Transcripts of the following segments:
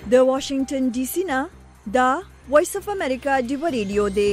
د واشنگټن ډي سي نه دا وایس اف امریکا ډیو ریډیو دی.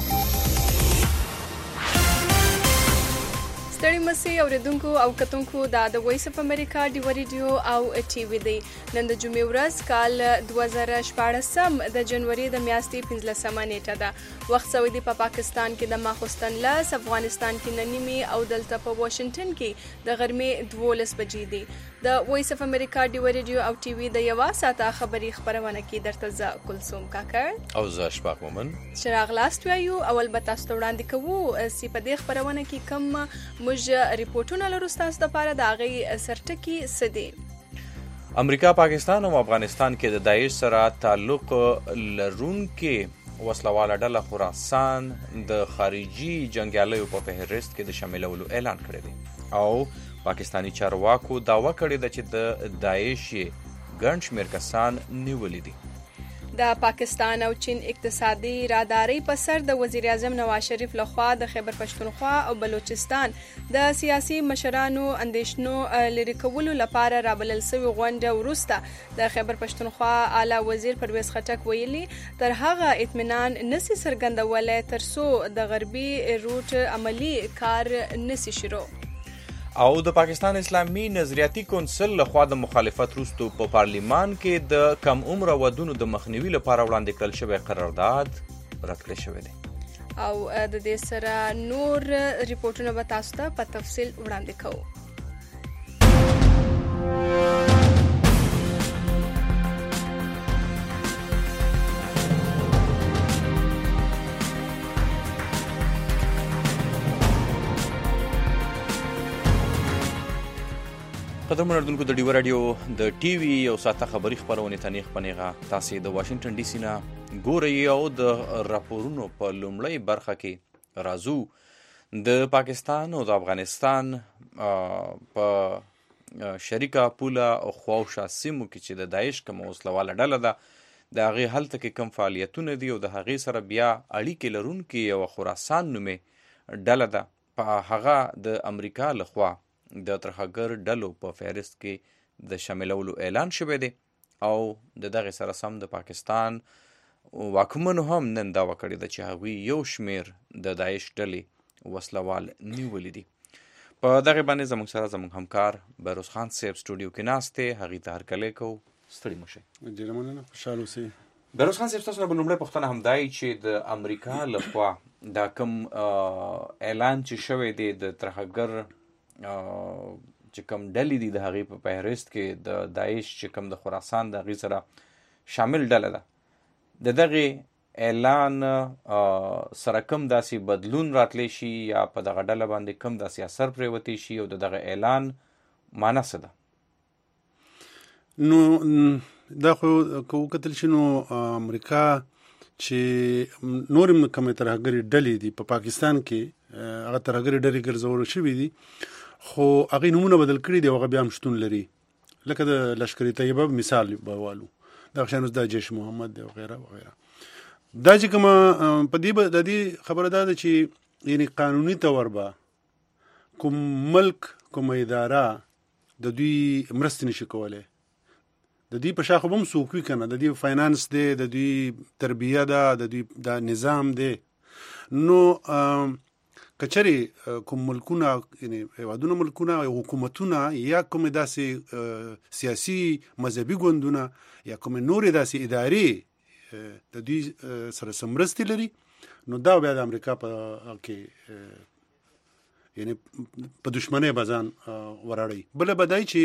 ستړي مسئ اوریدونکو او کتونکو دا د وایس اف امریکا ډیو ریډیو او ټي وی دی. نن د جمعې ورځ کال 2014 د جنوري د میاشتې 15مه نیټه ده. وخت سوی دی په پاکستان کې د ماخوستن لس، افغانستان کې ننیمي او دلته په واشنگټن کې د غرمې 12 بجې دي. د وایس اف امریکا ډیو ریډیو او ټي وی د یوه ساعته خبري خبرونه کې درته زه کلثوم کاکړ او زه اشفاق مومن چراغ لاست وایو. اول به تاسو ته وړاندې کوو چې په دې خبرونه کې کوم موږ ریپورټونه لرو ستاسو دپاره د هغې سرټکي څه دي. امریکا، پاکستان او افغانستان کې د داعش سره تعلق لرونکې وسلواله ډله خراسان د خارجي جنګیالیو په فهرست کې د شاملولو اعلان کړی دی او پاکستانی چارواکو دعوه کړې ده چې د داعش ګڼ شمېر کسان نیولي دي. د پاکستان او چین اقتصادي راداري په سر د وزیر اعظم نواز شریف لخوا د خیبر پښتونخوا او بلوچستان د سیاسي مشرانو اندېښنو لرې کولو لپاره رابلل شوې غونډه وروسته د خیبر پښتونخوا اعلی وزیر پرویز خټک ویلي تر هغه اطمینان نسی څرګندولی تر څو د غربي روټ عملی کار نسی شروع. او د پاکستان اسلامي نظریاتي کونسل لخوا د مخالفت وروسته په پارلیمان کې د کم عمره ودونو د مخنیوي لپاره وړاندې کړل شوی قرارداد رد کړی شوی دی. او د دې سره نور ریپورټونه به تاسو ته په تفصیل وړاندې کوو. قدرمن اردوونکو، د ډیو راډیو د ټي وي یو ساعته خبري خپرونې ته نیغ په نیغه تاسې د واشنګټن ډي سي نه ګورئ او د راپورونو په لومړۍ برخه کې راځو. د پاکستان او د افغانستان په شریکه پوله او خواوشا سیمو کې چې د داعش کومه وسلواله ډله ده د هغې هلته کې کم فعالیتونه دي او د هغې سره بیا اړیکې لرونکې یوه خراسان نومې ډله ده. په هغه د امریکا لخوا د ترهګر ډلو په فهرست کې د شاملولو اعلان شوی دی او د دغې سره سم د پاکستان واکمنو هم نن دعوه کړې ده چې هغوی یو شمېر د داعش ډلې وسلوال نیولي دي. په دغې باندې زموږ سره زموږ همکار بهروز خان صاحب سټوډیو کې ناست دی، هغې ته هرکلی کوو. ستړي مه شئ. ډېره مننه، خوشحاله اوسئ. بهروز خان صاحب، تاسو نه به لومړۍ پوښتنه همدا وي چې د امریکا لخوا دا کوم اعلان چې شوی دی د ترهګر چې کوم ډلې دي د هغې په فهرست کې د داعش چې کوم د خراسان د هغې سره شامل ډله ده، د دغې اعلان سره کوم داسې بدلون راتلی شي یا په دغه ډله باندې کوم داسې اثر پرېوتی شي او د دغه اعلان معنا څه ده؟ نو دا خو که وکتل شي نو امریکا چې نورې کومې ترهګرې ډلې دي په پاکستان کې هغه ترهګرې ډلې ګرځول شوي دي خو هغې نومونه بدل کړي دي او هغه بیا هم شتون لري. لکه د لشکر طیبه مثال به والو دغه شیان اوس دا جیش محمد دی وغیره وغیره. دا چې کومه په دې د دې خبره دا ده چې یعنې قانوني طور به کوم ملک کومه اداره د دوی مرستې نشي کولی. د دوی په شا خو به هم څوک وي که نه، د دوی فاینانس دی، د دوی تربیه ده، د دوی دا نظام دی. نو کچرې کوم ملکونه یعنې هېوادونه ملکونه حکومتونه یا کومې داسې سیاسي مذهبي ګوندونه یا کومې نورې داسې ادارې د دوی سره څه مرستې لري نو دا بیا د امریکا په کې یعنې په دشمنۍ به ځان وراړوي. بله به دا چې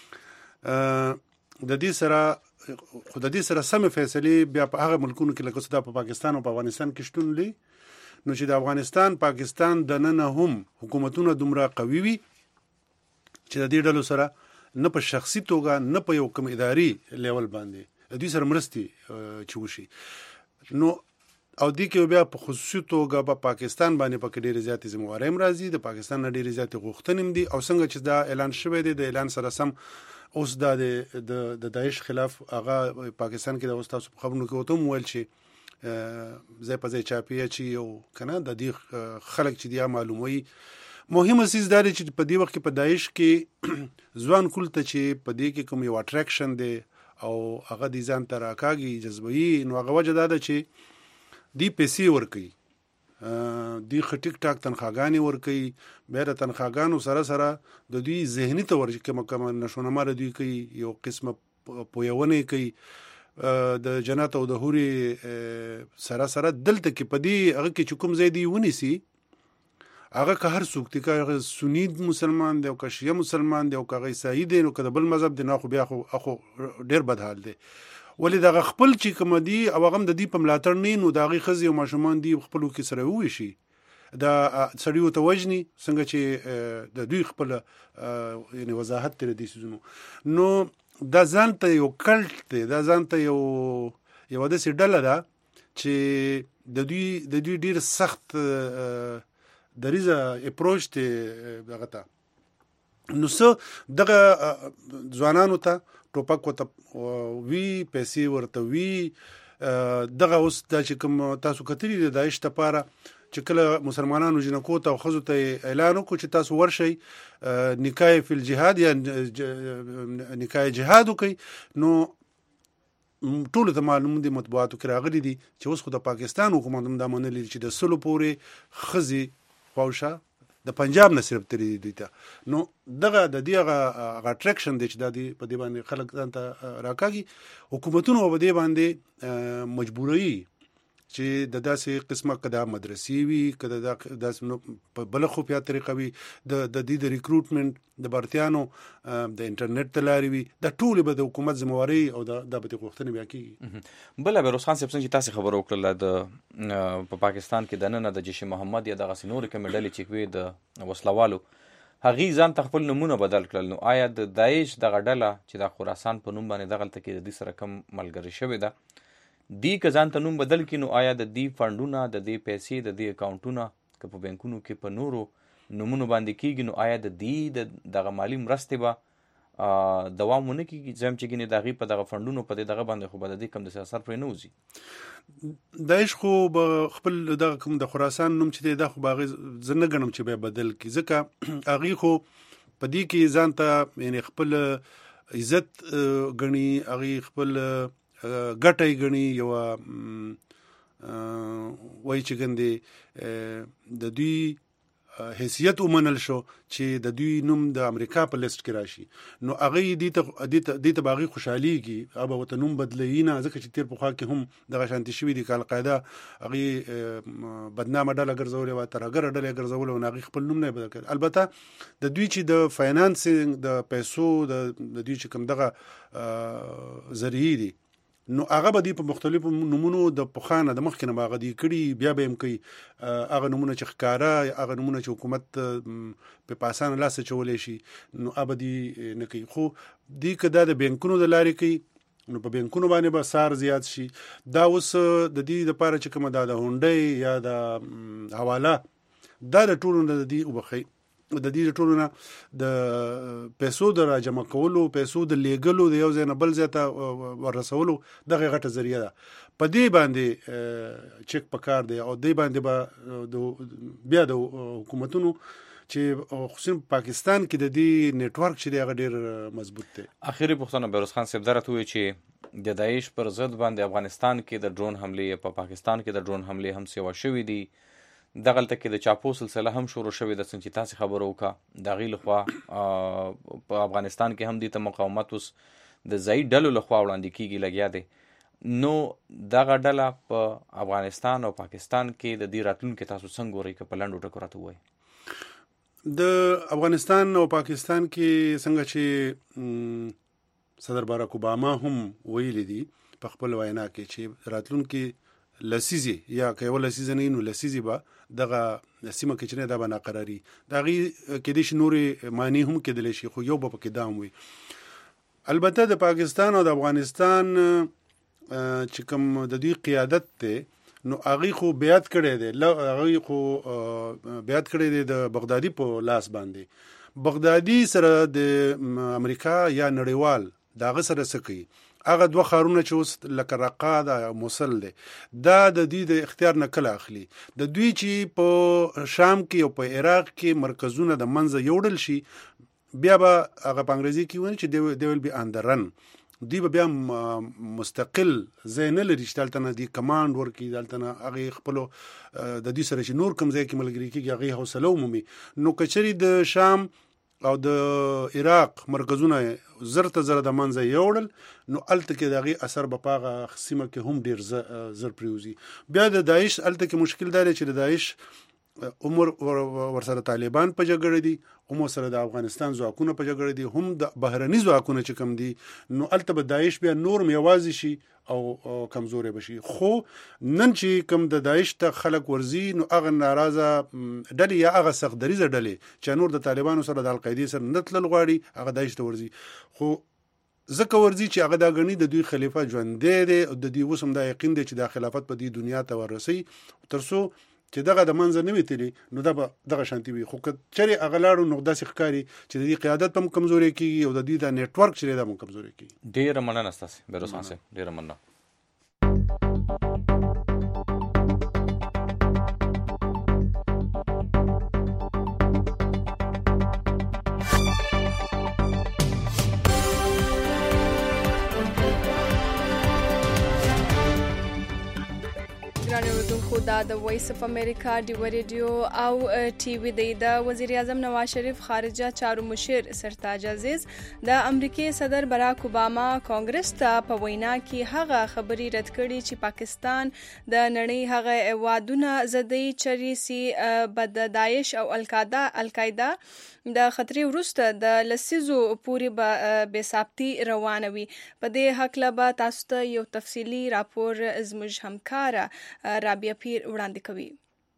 د دې سره سمې فیصلې بیا په هغه ملکونو کې لکه دا په پاکستان او په افغانستان کې شتون لري. نو چې د افغانستان پاکستان دننه هم حکومتونه دومره قوي وي چې د دې ډلو سره نه په شخصي توګه نه په یو کوم اداري لیول باندې د دوی سره مرستې چې وشي. نو او دې کې بیا په خصوصي توګه په پاکستان باندې پکې ډېرې زیاتې ذمهوارۍ هم راځي، د پاکستان نه ډېرې زیاتې غوښتنې هم دي. او څنګه چې دا اعلان شوی دی د اعلان سره سم اوس دا د داعش خلاف هغه پاکستان کې د اوس تاسو په خبرونو کې ورته هم وویل چې ځای په ځای چاپیه چې یو که نه د دې خلک چې دی معلوموي. مهمه څیز دا دی چې په دې وخت کې په داعش کې ځوان کول ته چې په دې کې کوم یو اټریکشن دی او هغه دې ځان ته راکاږي جذبوي، نو هغه وجه دا ده چې دی پیسې ورکوي، دی ټیک ټاک تنخواګانې ورکوي، بیا د تنخواګانو سره سره د دوی ذهني طور چې کوم نشونما دوی کوي، یو قسمه پویونه کوي د جنت او د حورې سره سره دلته کې په دې هغه کې چې کوم ځای دی ونیسي، هغه که هر څوک دی، که هغه سني مسلمان دی او که شیعه مسلمان دی او که هغه عیسائی دی نو که د بل مذهب دی، نو خو بیا خو ډېر بد حال دی. ولې دغه خپل چې کوم دي او هغه د دې په ملاتړ نه نو د هغې ښځې او ماشومان دي خپلو کې سره وویشي، د سړیو ته وژني څنګه چې د دوی خپله یعنې وضاحت دی د دې څیزونو. نو دا ځان ته یو کلټ دی، دا ځان ته یوه داسې ډله ده چې د دوی ډېر سخت دریزه اپروچ دی دغه ته. نو څه دغه ځوانانو ته ټوپک ورته وي، پیسې ورته وي، دغه اوس دا چې کوم تاسو کتلي د داعش دپاره چې کله مسلمانانو جنکو ته او ښځو ته اعلان وکړو چې تاسو ورشئ نکاح فی الجهاد یا نکاح جهاد وکئ، نو ټولو ته معلوم دي، مطبوعاتو کې راغلي دي چې اوس خو د پاکستان حکومت هم دا منلي چې د 100 پورې ښځې خواوشا د پنجاب نه صرف ترې دوی ته. نو دغه د دې هغه اټریکشن دی چې دا دی په دې باندې خلک ځان ته راکاږي. حکومتونو په دې باندې مجبوروي چې د داسې قسمه که دا مدرسې وي، که د داسې په بله خفیه طریقه وي، د دې د ریکروټمنټ د بارتیانو د انټرنیټ ته لارې وي، دا ټولې به د حکومت ذمواري او دا به د غوښتنې بیا کېږي. بله بهروز خان صاحب څنګه چې تاسې خبره وکړله په پاکستان کې دننه د جیش محمد یا دغسې نورې کومې ډلې چې وې د وسلوالو هغې ځان ته خپل نومونه بدل کړل، نو آیا د داعش دغه ډله چې د خراسان په نوم باندې دغلته کې د دې سره کم ملګري شوې ده، دی که ځان ته نوم بدل کړي، نو آیا د دې فنډونه، د دې پیسې، د دې اکاونټونه که په بینکونو کې په نورو نومونو باندې کېږي، نو آیا د دې دغه مالي مرستې به دوام ونه کېږي؟ ځم چې ګینې د هغې په دغه فنډونو په دې دغه باندې خو به د دې کوم داسې اثر پرې نه وځي. داعش خو به خپل دغه کوم د خراسان نوم چې دی دا خو به هغې زه نه ګڼم چې بیا بدل کړي، ځکه هغې خو په دې کې ځان ته یعنې خپل عزت ګڼي، هغې خپل ګټه یې ګڼي، یوه وایي چې ګندې د دوی حیثیت ومنل شو چې د دوی نوم د امریکا په لیست کې راشي، نو هغې دې ته به هغې خوشحالېږي، هغه به ورته نوم بدلوي نه، ځکه چې تېر پخوا کې هم دغه شانتې شوي دي که القاعده هغې بدنامه ډله ګرځولې وه، ترهګره ډله یې ګرځولې وه، نو هغې خپل نوم نه یې بدل کړی. البته د دوی چې د فاینانسینګ د پیسو د دوی چې کوم دغه ذریعې دي، نو هغه به دی په مختلفو نومونو د پخوانه د مخکې نه به هغه دی کړي، بیا به یې هم کوي هغه نومونه چې ښکاره، هغه نومونه چې حکومت په اسانه لاس اچولی شي، نو هغه به دی نه کوي. خو دی که دا د بینکونو د لارې کوي، نو په بینکونو باندې به سار زیات شي. دا اوس د دې دپاره چې کومه دا د هونډۍ یا د حواله دا د ټولو نه د دې وبخئ د دې ټولو نه د پیسو د راجمع کولو، پیسو د لیږلو، د یو ځای نه بل ځای ته ورسولو دغه غټه ذریعه ده. په دې باندې چک پکار دی او دې باندې به بیا د حکومتونو چې خصوصا پاکستان کې د دې نیټورک چې دی هغه ډېر مضبوط دی. اخري پوښتنه بهروز خان صاحب دا راته ووایي چې د داعش پر ضد باندې افغانستان کې د ډرون حملې، په پاکستان کې د ډرون حملې هم سیوا شوي دي، دغلته کې د چاپو سلسله هم شروع شوې ده، څنګه چې تاسې خبره وکړه د هغې لخوا په افغانستان کې هم دې ته مقاومت اوس د ځایي ډلو لخوا وړاندې کېږي لګیا دی. نو دغه ډله په افغانستان او پاکستان کې د دې راتلونکي تاسو څنګه ګورئ؟ که په لنډو ټکو راته ووایئ. د افغانستان او پاکستان کې څنګه چې صدر باراک اوباما هم ویلي دي په خپل وینا کې چې راتلونکي لسیزې یا که یوه لسیزه نه وي نو لسیزې به دغه سیمه کې چې نه دا به ناقراري د هغې کېدای شي نورې معنی هم کېدلی شي، خو یو به پکې دا هم وي. البته د پاکستان او د افغانستان چې کوم د دوی قیادت دی نو هغې خو بیعت کړی دی، هغې خو بیعت کړی دی د بغدادي په لاس باندې. بغدادي سره د امریکا یا نړیوال د هغه سره څه کوي؟ هغه دوه ښارونه چې اوس لکه رقه ده او موصل دی، دا د دوی د اختیار نه کله اخلي. د دوی چې په شام کې او په عراق کې مرکزونه د منځه یوړل شي، بیا به هغه په انګریزي کې وایي چې they will be on the run. دوی به بیا مستقل ځای نه لري چې دلته نه دی کمانډ ورکړي، دلته نه هغې خپلو د دوی سره چې نور کوم ځای کې ملګري کېږي هغې حوصله ومومي. نو که چېرې د شام او د عراق مرکزونه زر ته زر د منځه یوړل، نو هلته کې د هغې اثر به په هغه سیمه کې هم ډېر زر پرېوځي. بیا د داعش هلته کې مشکل دا دی چې د داعش عمر ورسره طالبان په جګړه دي، هم ورسره د افغانستان ځواکونه په جګړه دي، هم د بهرني ځواکونه چې کم دي، نو هلته به داعش بیا نورم یوازې شي او کمزورې به شي. خو نن چې کم د داعش ته خلک ورځي، نو هغه ناراضه ډلې یا هغه سخت دریځه ډلې چې نور د طالبانو سره د القاعدې سره نه تلل غواړي، هغه داعش ته ورځي. خو ځکه ورځي چې هغه دا ګڼي د دوی خلیفه ژوندی دی او د دوی اوس هم دا یقین دی چې دا خلافت په دې دنیا ته ورسوي، تر څو چې دغه د منځه نه وي تللی، نو دا به دغه شانتي وي. خو که چېرې هغه لاړو، نو داسې ښکاري چې د دې قیادت هم کمزورې کېږي او د دوی دا نیټورک چې دی دا هم کمزورې کېږي. ډېره مننه ستاسې بهروز خان صاحب، ډېره مننه. دا د وایس اف امریکا ډیو ریډیو او ټي وي دی. د وزیر اعظم نواز شریف خارجه چارو مشر سرتاج عزیز د امریکای صدر براک اوباما کانګرس ته په وینا کې هغه خبري رد کړي چې پاکستان د نړۍ هغه هیوادونه زدي چریسي بد داعش او القاعده د خطرې وروسته د لسیزو پورې به ثابتي روانوي. په دې حق له تاسو ته یو تفصیلی راپور زموږ همکاره رابعه پیر وړاندې کوي.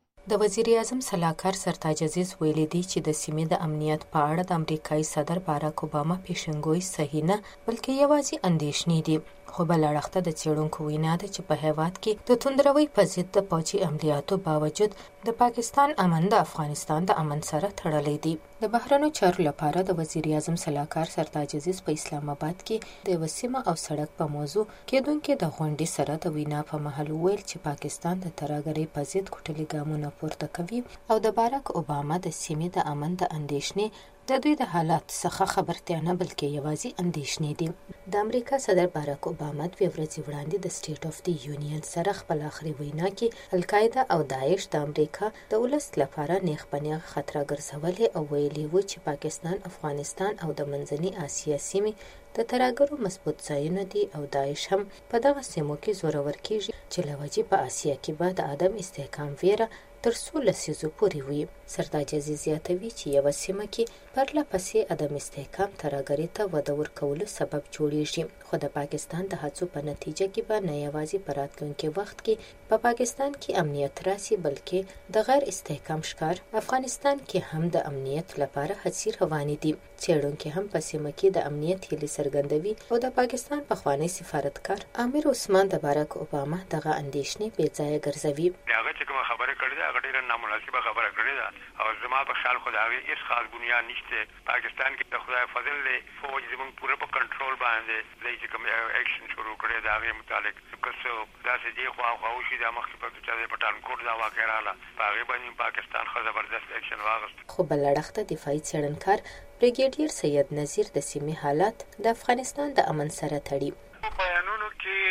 د وزیر اعظم صلاحکار سرتاج عزیز ویلي دی چې د سیمې د امنیت په اړه د امریکایي صدر باراک اوباما پیشنګوی صحیح نه بلکې یوازې اندېښنې دي. خو بل اړخ ته د څېړونکو وینا ده چې په هېواد کې د توندروي په ضد د پوځي عملیاتو باوجود د پاکستان امن د افغانستان د امن سره تړلی دی. د بهرنیو چارو لپاره د وزیر اعظم صلاحکار سرتاج عزیز په اسلام آباد کې د یوه سیمه او سړک په موضوع کېدونکې د غونډې سره د وینا په مهال وویل چې پاکستان د ترهګرۍ په ضد کوټلي ګامونه پورته کوي او د باراک اوباما د سیمې د امن د اندېښنې د دوی د حالات څخه خبرتیا نه بلکې یوازې اندېښنې دي. د امریکا صدر باراک اوباما 2 ورځې وړاندې د سټیټ اف دی یونین سره خپل آخري وینا کې القاعده او داعش د امریکا د ولس لپاره نیغ په نیغ خطر ګرځولې او ویلي و چې پاکستان، افغانستان او د منځنۍ اسیا سیمې د ترهګرو مضبوط ځایونه دي او داعش هم په دغه سیمو کې زورور کېږي چې له وجې په اسیا کې به د عدم استحکام ویره تر څو لسیزو پورې وي. سرتاج عزیز زیاتوي چې یوه سیمه کې پرله پسې عدم استحکام ترهګرۍ ته وده ورکولو سبب جوړیږي. خو د پاکستان د هڅو په نتیجه کې به نه یوازې په راتلونکي وخت کې په پاکستان کې امنیت راسي بلکې د غیر استحکام ښکار افغانستان کې هم د امنیت لپاره هڅې روانې دي. څېړونکي هم په سیمه کې د امنیت هیلې څرګندوي او د پاکستان پخوانی سفارتکار عامر عثمان د باراک اوباما دغه اندېښنې بې ځایه ګرځوي. هغه چې کومه خبره کړې ده هغه ډېره نامناسبه خبره کړې ده او زما په خیال خو د هغې هېڅ خاص بنیاد نشته. پاکستان کې د خدای فضل دی فوج زموږ پوره په کنټرول باندې دی چې کوم ایکشن شروع کړی د هغې متعلق که څه داسې دې خواخوا وشي دا مخکې په چې د پټانکوټ دا واقع راغله په هغې باندې پاکستان ښه زبردست ایکشن واخیست. خو بل اړخ ته دفاعي څېړنکار بریګیډیر سید نذیر د سیمې حالات د افغانستان د امن سره تړي. بیانونو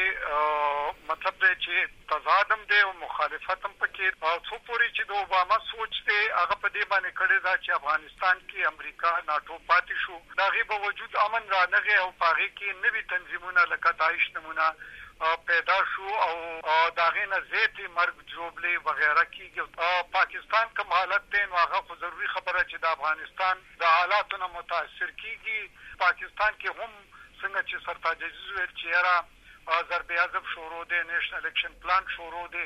کې مطلب دی چې تضادم دی او مخالفت هم پکې څو پورې چې د اوباما سوچ دی هغه په دې باندې کړی ده چې افغانستان کې امریکا ناټو پاتې شو، د هغې باوجود امن رانغی او په هغې کې نوي تنظیمونه لکه داعش نمونه پیدا شو او د هغې نه زیاتې مرګ ژوبلې وغیره کېږي. پاکستان کوم حالت دی نو هغه خو ضروري خبره چې د افغانستان د حالاتو نه متاثر کېږي. پاکستان کې هم څنګه چې سرتاج عزیز ویل چې یاره ضرب اعظم شروع دی، نیشنل اکشن پلان شروع دی.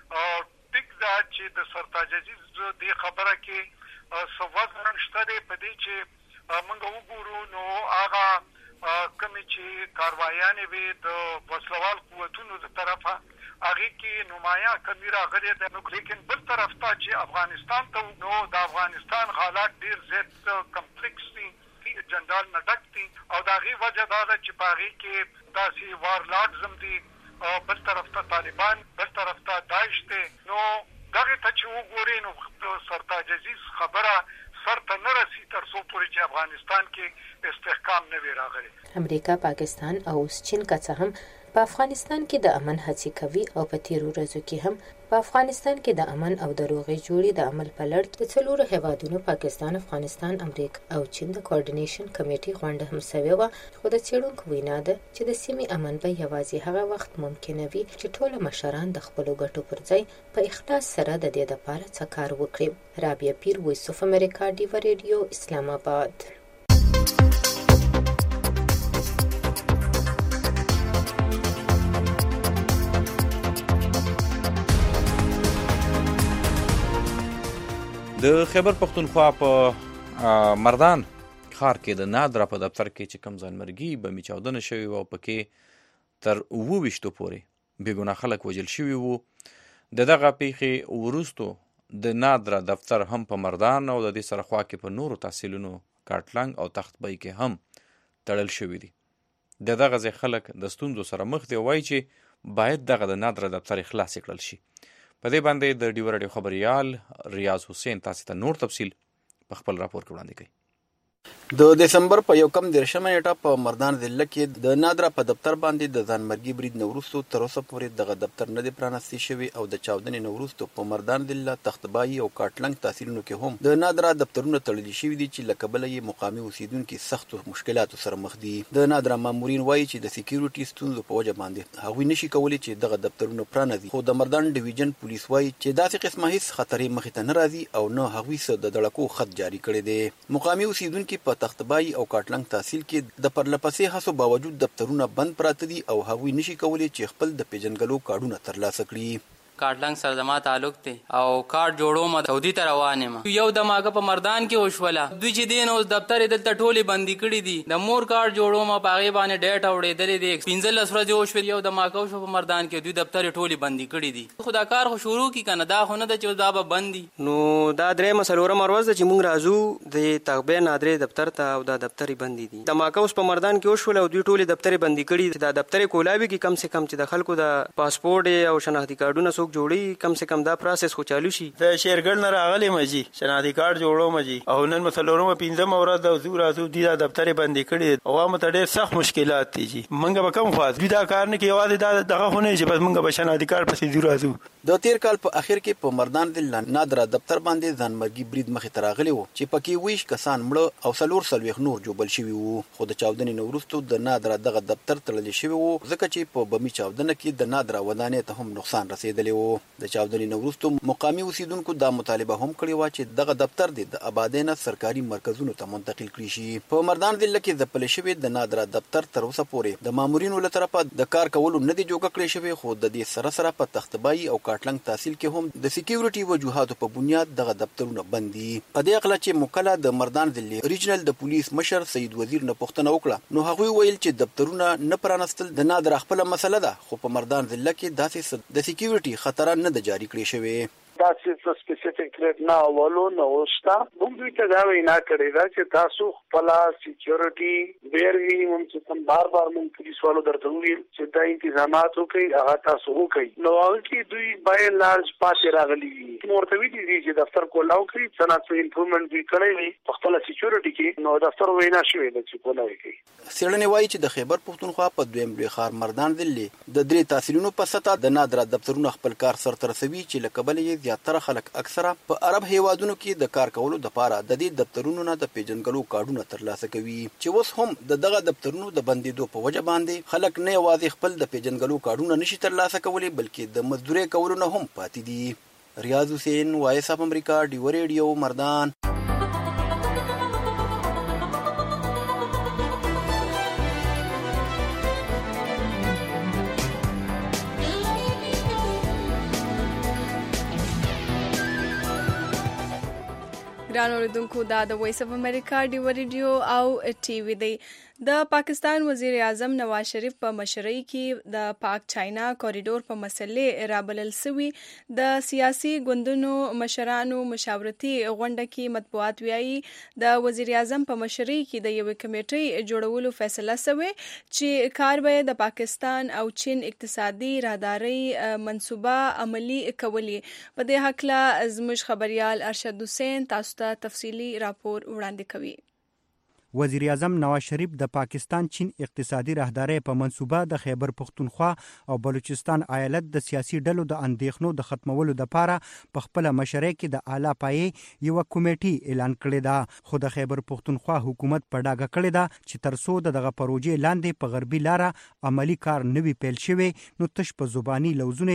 ټیک ده چې د سرتاج عزیز دې خبره کې څه وزن شته دی په دې چې موږ وګورو نو هغه کومې چې کاروایانې وي د وسلوال قوتونو د طرفه هغې کې نمایاں کمی راغلی ده. لیکن بل طرف ته چې افغانستان ته نو د افغانستان حالات ډېر زیات کمپلیکس دي، جنجال نه ډک دي او د هغې وجه دا ده چې په هغې کې داسې وارلاډز هم دي، بل طرف ته طالبان، بل طرف ته داعش دی. نو دغې ته چې وګورې نو سرتاج عزیز خبره سر ته نه رسي تر څو پورې چې افغانستان کې استحکام نه وي راغلی. امریکا، پاکستان او چین که څه هم په افغانستان کې د امن هڅې کوي او په تیرو ورځو کې هم په افغانستان کې د امن او د روغې جوړې د عمل په لړ کې د څلورو هیوادونو پاکستان، افغانستان، امریکا او چین د کوارډینیشن کمیټې غونډه هم شوې وه. خو د څېړونکو وینا ده چې د سیمې امن به یوازې هغه وخت ممکنه وي چې ټوله مشران د خپلو ګټو پر ځای په اخلاص سره د دې دپاره څه کار وکړي. رابعه پیر، وایس اف امریکا، ډیوه ریډیو، اسلام آباد. د خیبر پختونخوا په مردان ښار کې د نادرا په دفتر کې چې کوم ځانمرګي بمي چاودنه شوې وه او پکې تر 28 پورې بېګناه خلک وژل شوي وو. د دغه پیښې وروستو د نادرا دفتر هم په مردان او د دې سره خوا کې په نورو تحصیلونو کاټلنګ او تختبۍ کې هم تړل شوي دي. د دغه ځای خلک د ستونزو سره مخ دي او وایي چې باید دغه د نادرا دفتر خلاص کړل شي. په دې باندې د ډیوه راډیو خبریال ریاض حسین تاسو ته نور تفصیل په خپل راپور کې وړاندې کوي. د دسمبر په 1 نیټه په مردان ضلع کې د نادرا په دفتر باندې د ځانمرګي برید نه وروسته تر اوسه پورې دغه دفتر نه دی پرانستی شوی او د چاودنې نه وروسته په مردان ضلع، تختبای او کاټلنګ تحصیلونو کې هم د نادرا دفترونه تړل شوي دي چې له کبله یې مقامي اوسیدونکو سختو مشکلاتو سره مخ دي. د نادرا مامورین وایي چې د سکیورټي ستونزو په وجه باندې هغوی نشي کولی چې دغه دفترونه پرانځي، خو د مردان ډیویژن پولیس وایي چې داسې قسمه هیڅ خطرې مخې ته نه راځي او نه هغوی څه د دړکو خط جاري کړی دی. مقامي اوسیدونکو په تختبای او کاټلنګ تحصیل کې د پرلپسې هڅو باوجود دفترونه بند پراته دي او هغوی نشي کولی چې خپل د پیژنګلو کارډونه ترلاسه کړي. کاټلنګ سره زما تعلق دی او کارت جوړوم سعودي ته روان یم. یو دماغه په مردان کې وشوله، دوی چې دین اوس دفتر دلته ټولې بندي کړي دي. د مور کارت جوړوم په هغې باندې ډیټ اوړېدلې دی. 15 ورځې وشوې یو دماغه وشو په مردان کې، دوی دفتر ټولې بندي کړي دي. خو دا کار خو شروع کی کنه، دا خو نه ده چې دا به بند دي. نو دا درېیمه څلورمه ورځ ده چې موږ راځو د تغبې نادرې دفتر ته او دا دفتر بندي دي. دماغه اوس په مردان کې وشوله او دوی ټولې دفتر بندي کړي. دا دفتر کولاوي کې کم سے کم چې د خلکو د پاسپورټ او شناختی کارډونه څوک جوړي، کم سے کم دا پروسس خو چالو شي. د شیرګل نه راغلی مجي شناختی کارت جوړو مجي او نن مثلورمه 15 ورځ د زو راځو د دفتر باندې کړي او ما ته ډېر سخت مشکلات دي. منګه به کم خواز دا کار نه کې یوازې دغه خو نه چې بس منګه به شناختی کارت پسې زو راځو. د تیر کال په اخر کې په مردان ضلع نادرا دفتر باندې ځانمرګي برید مخې ته راغلی وو چې پکې 20 کسان مړه او 4 نور جوبل شوي وو. خو د چاودنې نه وروسته د نادرا دغه دفتر تړل شوی وو ځکه چې په بمي چاودنه کې د نادرا ودانۍ ته هم نقصان رسیدلی وو. د چاودنې نه وروسته مقامي اوسیدونکو دا مطالبه هم کړې وه چې دغه دفتر د آبادۍ نه سرکاري مرکزونو ته منتقل کړي شي. په مردان ضلع کې ځپل شوی د نادرا دفتر تر اوسه پورې د مامورینو له طرفه د کار کولو نه دي جوګه کړی شوی، خو د دې سره سره په تختبای او کاټلنګ تحصیل کې هم د سکیورټي وجوهاتو په بنیاد دغه دفترونه بند دي. په دې اړه چې مکله د مردان ضلع ریجنل د پولیس مشر سید وزیر نه پوښتنه وکړه، نو هغوی ویل چې دفترونه نه پرانستل د نادرا خپله مسله ده، خو په مردان ضلع کې داسې د سکیورټي خطر نه ده جاري کړی شوی. تاسو څه سپیسیفیک ریټ نه اولو نو وستا موږ دوی ته دا وینا کړې ده چې تاسو خپل سکیورټي بیرغي موږ چې بار موږ پولیس والو درته ویل چې دا انتظامات وکړي هغه تاسو وکړي. نو هغه کې دوی بای لارج پاتې راغلي دي. مرتبه دي چې دفتر کولاو کړي څنګه امپروومنت دوی کړی وي په خپل سکیورټي کې، نو دفتر وینا شوی دی چې کولاوي کوي. څېړنې وایي چې د خیبر پښتونخوا په دویم لوی ښار مردان ضلع د 3 تحصیلونو په سطح د نادرا دفترونه خپل کار سرته رسوي چې له کبله یې زیاتره خلک اکثره په عرب هیوادونو کې د کار کولو لپاره د دې دفترونو نه د پیژنګلو کارډونه ترلاسه کوي، چې اوس هم د دغه دفترونو د بندیدو په وجه باندې خلک نه یوازې خپل د پیژنګلو کارډونه نشي ترلاسه کولی بلکې د مزدورۍ کولو نه هم پاتې دي. ریاض حسین، وایس اف امریکا، ډیوه ریډیو، مردان. ګران اوریدونکو، دا د وایس اف امریکا ډیوه ریډیو او ټي وي دی. د پاکستان وزیر اعظم نواز شریف په مشرۍ کې د پاک چاینا کوریډور په مسلې رابلل سوي د سیاسي ګوندونو مشرانو مشاورتي غونډه کې مطبوعات ویایي د وزیر اعظم په مشرۍ کې د یوې کمیټې جوړولو فیصله سوې چې کار به د پاکستان او چین اقتصادي راهدارۍ منصوبه عملي کولی. په دې هکله زموږ خبريال ارشد حسین تاسو تاسو ته تفصیلی راپور وړاندې کوي. وزیر اعظم نواز شریف د پاکستان چین اقتصادي راهداري په منصوبه د خیبر پختونخوا او بلوچستان ایالت د سیاسي ډلو د اندېښنو د ختمولو لپاره په خپل مشرۍ کې د اعلی پایې یو کمیټي اعلان کړی دا، خو د خیبر پختونخوا حکومت په ډاګه کړی دا چې ترڅو دغه پروژې لاندې په غربي لاره عملی کار نوي پیل شوی نو تش په زبانی لوزونه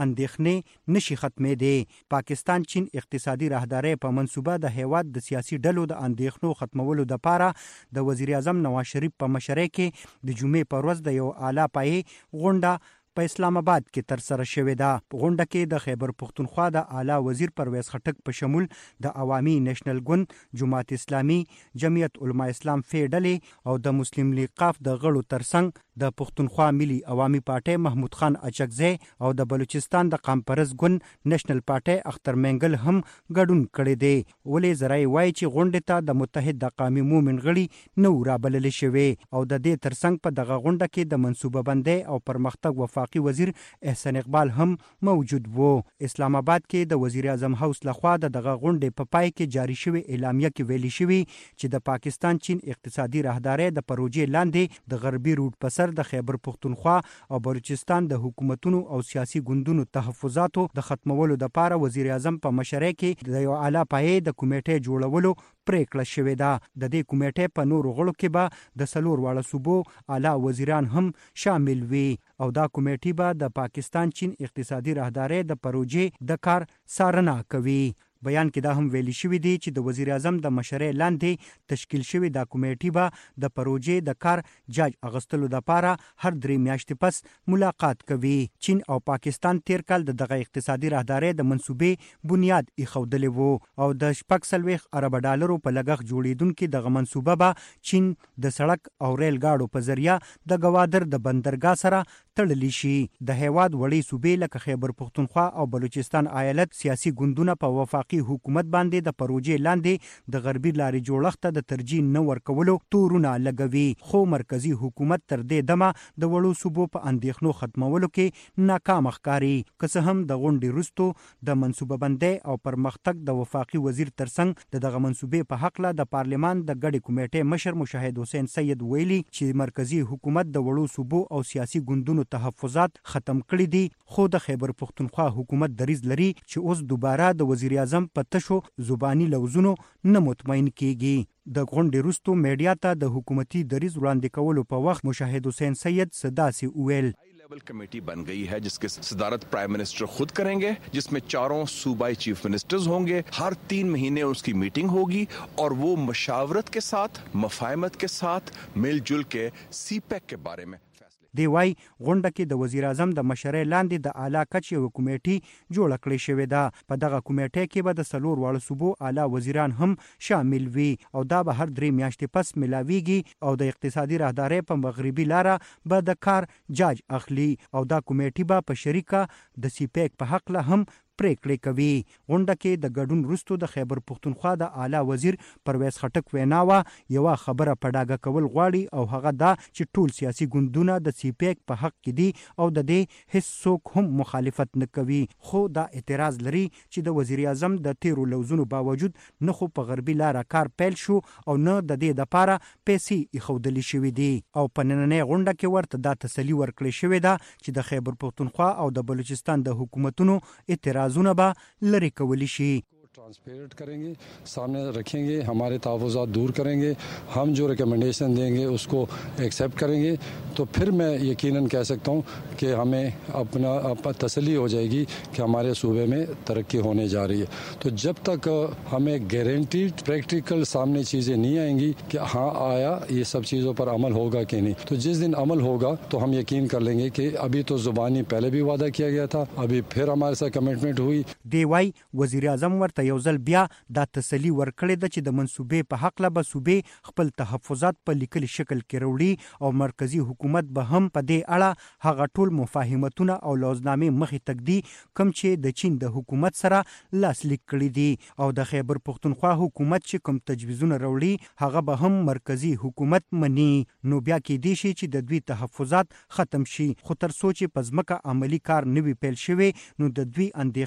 اندېښنې نشي ختمې دي. پاکستان چین اقتصادي راهداري په منصوبه د هیواد د سیاسي ډلو د اندېښنو ختمولو لپاره د وزیر اعظم نواز شریف په مشرۍ کې د جمعې پر ورځ د یو اعلی پایې غونډه په اسلام آباد کې تر سره شوې ده. په غونډه کې د خیبر پختونخوا د اعلی وزیر پرویز خټک په شمول د عوامي نېشنل ګوند، جماعت اسلامي، جمعیت علما اسلام فی ډلې او د مسلم لیگ قاف د غړو ترڅنګ د پختونخوا ملي عوامي پارټي محمود خان اچکزی او د بلوچستان د قامپرز ګوند نېشنل پارټي اختر منګل هم ګډون کړی دی. ولې زرای وای چې غونډه ته د متحد قومي مومن غړي نو رابلل شوی او د دې ترڅنګ په دغه غونډه کې د منصوبه بندي او پرمختګ وفاقي وزیر احسان اقبال هم موجود وو. اسلام آباد کې د وزیر اعظم هاوس لخوا دغه غونډې په پای کې جاری شوی اعلامیه کې ویلي شوی چې د پاکستان چین اقتصادي راهداري د پروژې لاندې د غربي روډ په د خیبر پختونخوا او بلوچستان د حکومتونو او سیاسي ګوندونو تحفظاتو د ختمولو لپاره وزیر اعظم په مشرۍ کې د یو اعلی پایې د کمیټې جوړولو پریکړه شوې ده. د دې کمیټې په نورو غړو کې به د څلور واړه صوبو اعلی وزیران هم شامل وي او دا کمیټې به د پاکستان چین اقتصادي راهداري د پروژې د کار څارنه کوي. بیان کې دا هم ویلي شوی دی چې د وزیر اعظم د مشرۍ لاندې تشکیل شوی دا کمیټې به د پروژې د کار جاج اغستلو لپاره هر 3 میاشتې پس ملاقات کوي. چین او پاکستان تیر کال دغه اقتصادي راهداري د منصوبې بنیاد ایښودلې وو او د 40 ارب ډالرو په لګښت جوړیدونکو دغه منصوبه به چین د سړک او ریل ګاډو په ذریعہ د گوادر د بندرګاه سره تړلی شي. د هیواد وړي صوبې لکه خیبر پختونخوا او بلوچستان ایالت سیاسي ګوندونه په وفاقي حکومت باندې د پروژې لاندې د غربي لارې جوړښت ته د ترجیح نه ورکولو تورونه لګوي، خو مرکزی حکومت تر دې دمه د وړو صوبو په اندېښنو ختمولو کې ناکام ښکاري. که څه هم د غونډې وروسته د منصوبه بندۍ او پرمختګ د وفاقي وزیر ترڅنګ دغه منصوبې په حق له د پارلمان د ګډې کمیټې مشر مشاهد حسین سید ویلي چې مرکزی حکومت د وړو صوبو او سیاسي ګوندونو تحفظات ختم کړي دي، خو د خیبر پختونخوا حکومت دریځ لري چې اوس دوباره د وزیر اعظم په تشو زبانی لوزونو نه مطمئن کیږي. د غونډې وروسته میډیا ته د حکومتي دریځ وړاندې کولو په وخت مشاهد حسین سید صداسي ویل committee बन गई है जिसके सदारत प्राइम मिनिस्टर खुद करेंगे, जिसमें चारों सूबाई चीफ मिनिस्टर्स होंगे. हर 3 महीने उसकी मीटिंग होगी और वो मशावरत के साथ, मफाहमत के साथ मिलजुल के सीपैक के बारे में دی وای غونډه کې د وزیر اعظم د مشرۍ لاندې د اعلی کچې یو کمیټي جوړ کړی شوې ده. په دغه کمیټې کې به د څلور واړه صوبو اعلی وزیران هم شامل وي او دا به هر 3 میاشتې پس ملاویږي او د اقتصادي راهداري په مغربي لاره به د کار جاج اخلي او دا کمیټي به په شریکه د سیپیک په حق له هم پریکړې کوي. غونډه کې د ګډون وروسته د خیبر پختونخوا د اعلی وزیر پرویز خټک ویناوه یو خبره په ډاګه کول غواړي او هغه دا چې ټول سیاسي ګوندونه د سیپیک په حق کې دي او د دې هیڅ څوک هم مخالفت نه کوي، خو دا اعتراض لري چې د وزیر اعظم د تیرو لوزونو باوجود نه خو په غربي لاره کار پیل شو او نه د دې لپاره پیسې ایښودل شوې دي او په نننۍ غونډه کې ورته دا تسلی ورکړې شوې ده چې د خیبر پختونخوا او د بلوچستان د حکومتونو اعتراضونه به لري کولی شي. ट्रांसपेरेंट करेंगे, सामने रखेंगे, हमारे तहफ़्फ़ुज़ात दूर करेंगे, हम जो रिकमेंडेशन देंगे उसको एक्सेप्ट करेंगे, तो फिर मैं यकीनन कह सकता हूँ कि हमें अपना तसल्ली हो जाएगी कि हमारे सूबे में तरक्की होने जा रही है. तो जब तक हमें गारंटीड प्रैक्टिकल सामने चीज़ें नहीं आएंगी कि हाँ आया ये सब चीज़ों पर अमल होगा कि नहीं, तो जिस दिन अमल होगा तो हम यकीन कर लेंगे कि अभी तो ज़ुबानी पहले भी वादा किया गया था, अभी फिर हमारे साथ कमिटमेंट हुई. देवाई वज़ीर आज़म ورته یو ځل بیا دا تسلی ورکړې ده چې د منصوبې په حق له به صوبې خپل تحفظات په لیکلي شکل کې راوړي او مرکزی حکومت به هم په دې اړه هغه ټول مفاهمتونه او لوزنامې مخې تګدي کوم چې د چین د حکومت سره لاسلیک کړي دي او د خیبر پختونخوا حکومت چې کوم تجویزونه راوړي هغه به هم مرکزی حکومت مني. نو بیا کې دی شي چې د دوی تحفظات ختم شي، خو تر څو چې په ځمکه عملی کار نوي پیل شوی نو د دوی اندېښنې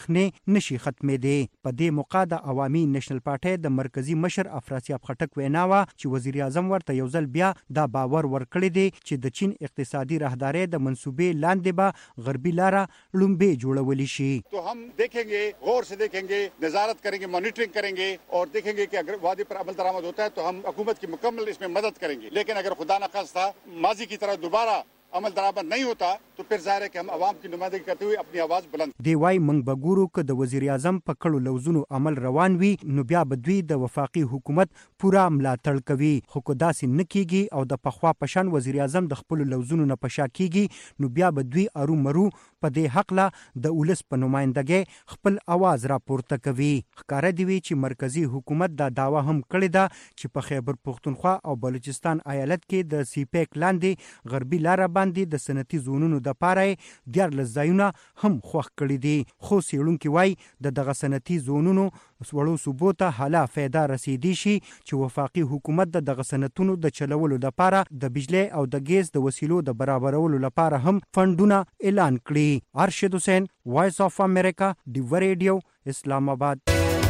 نشي ختمېدی. په دې موقع د عوامي نېشنل پارټۍ د مرکزی مشر افراسیاب خټک وینا وه چې وزیر اعظم ورته یو ځل بیا دا باور ورکړی دی چې د چین اقتصادي راهدارۍ د منصوبې لاندې به غربي لاره لومبې جوړولی شي. تو हम देखेंगे, गौर से देखेंगे, नजारत करेंगे, मॉनिटरिंग करेंगे और देखेंगे कि अगर वादे पर अमल दरामद होता है तो हम हुकूमत की मुकम्मल इसमें मदद करेंगे. लेकिन अगर खुदा न खास्ता माजी की तरह दोबारा अमल दरामद नहीं होता तो फिर जाहिर है कि हम आवाम की नुमाइंदगी करते हुए अपनी आवाज बुलंद. دی وايي موږ به ګورو که د وزیر اعظم په کړو لوزونو عمل روان وي نو بیا به دوی د وفاقي حکومت پوره ملاتړ کوي. خو که داسې نه کیږي او د پخوا په شان وزیر اعظم د خپلو لوزونو نه په شا کیږي نو بیا به دوی ارومرو په دې حقله د ولس په نمایندګۍ خپل اواز راپورته کوي. ښکاره دی وي چې مرکزی حکومت دا دعوه هم کړې ده چې په خیبر پښتونخوا او بلوچستان ایالت کې د سی پیک لاندې غربي لاره باندې د صنعتي زونونو د پاره 14 ځایونه هم خوښ کړي دي. خو څېړونکي وایي د دغه صنعتي زونونو وړو صوبو ته حالا فایده رسیدي شي چې وفاقي حکومت د دغه صنعتونو د چلولو لپاره د بجلی او د ګیس د وسیلو د برابرولو لپاره هم فنډونه اعلان کړي. ارشد حسین، وایس آف امریکا، ډیو ریډیو، اسلام آباد.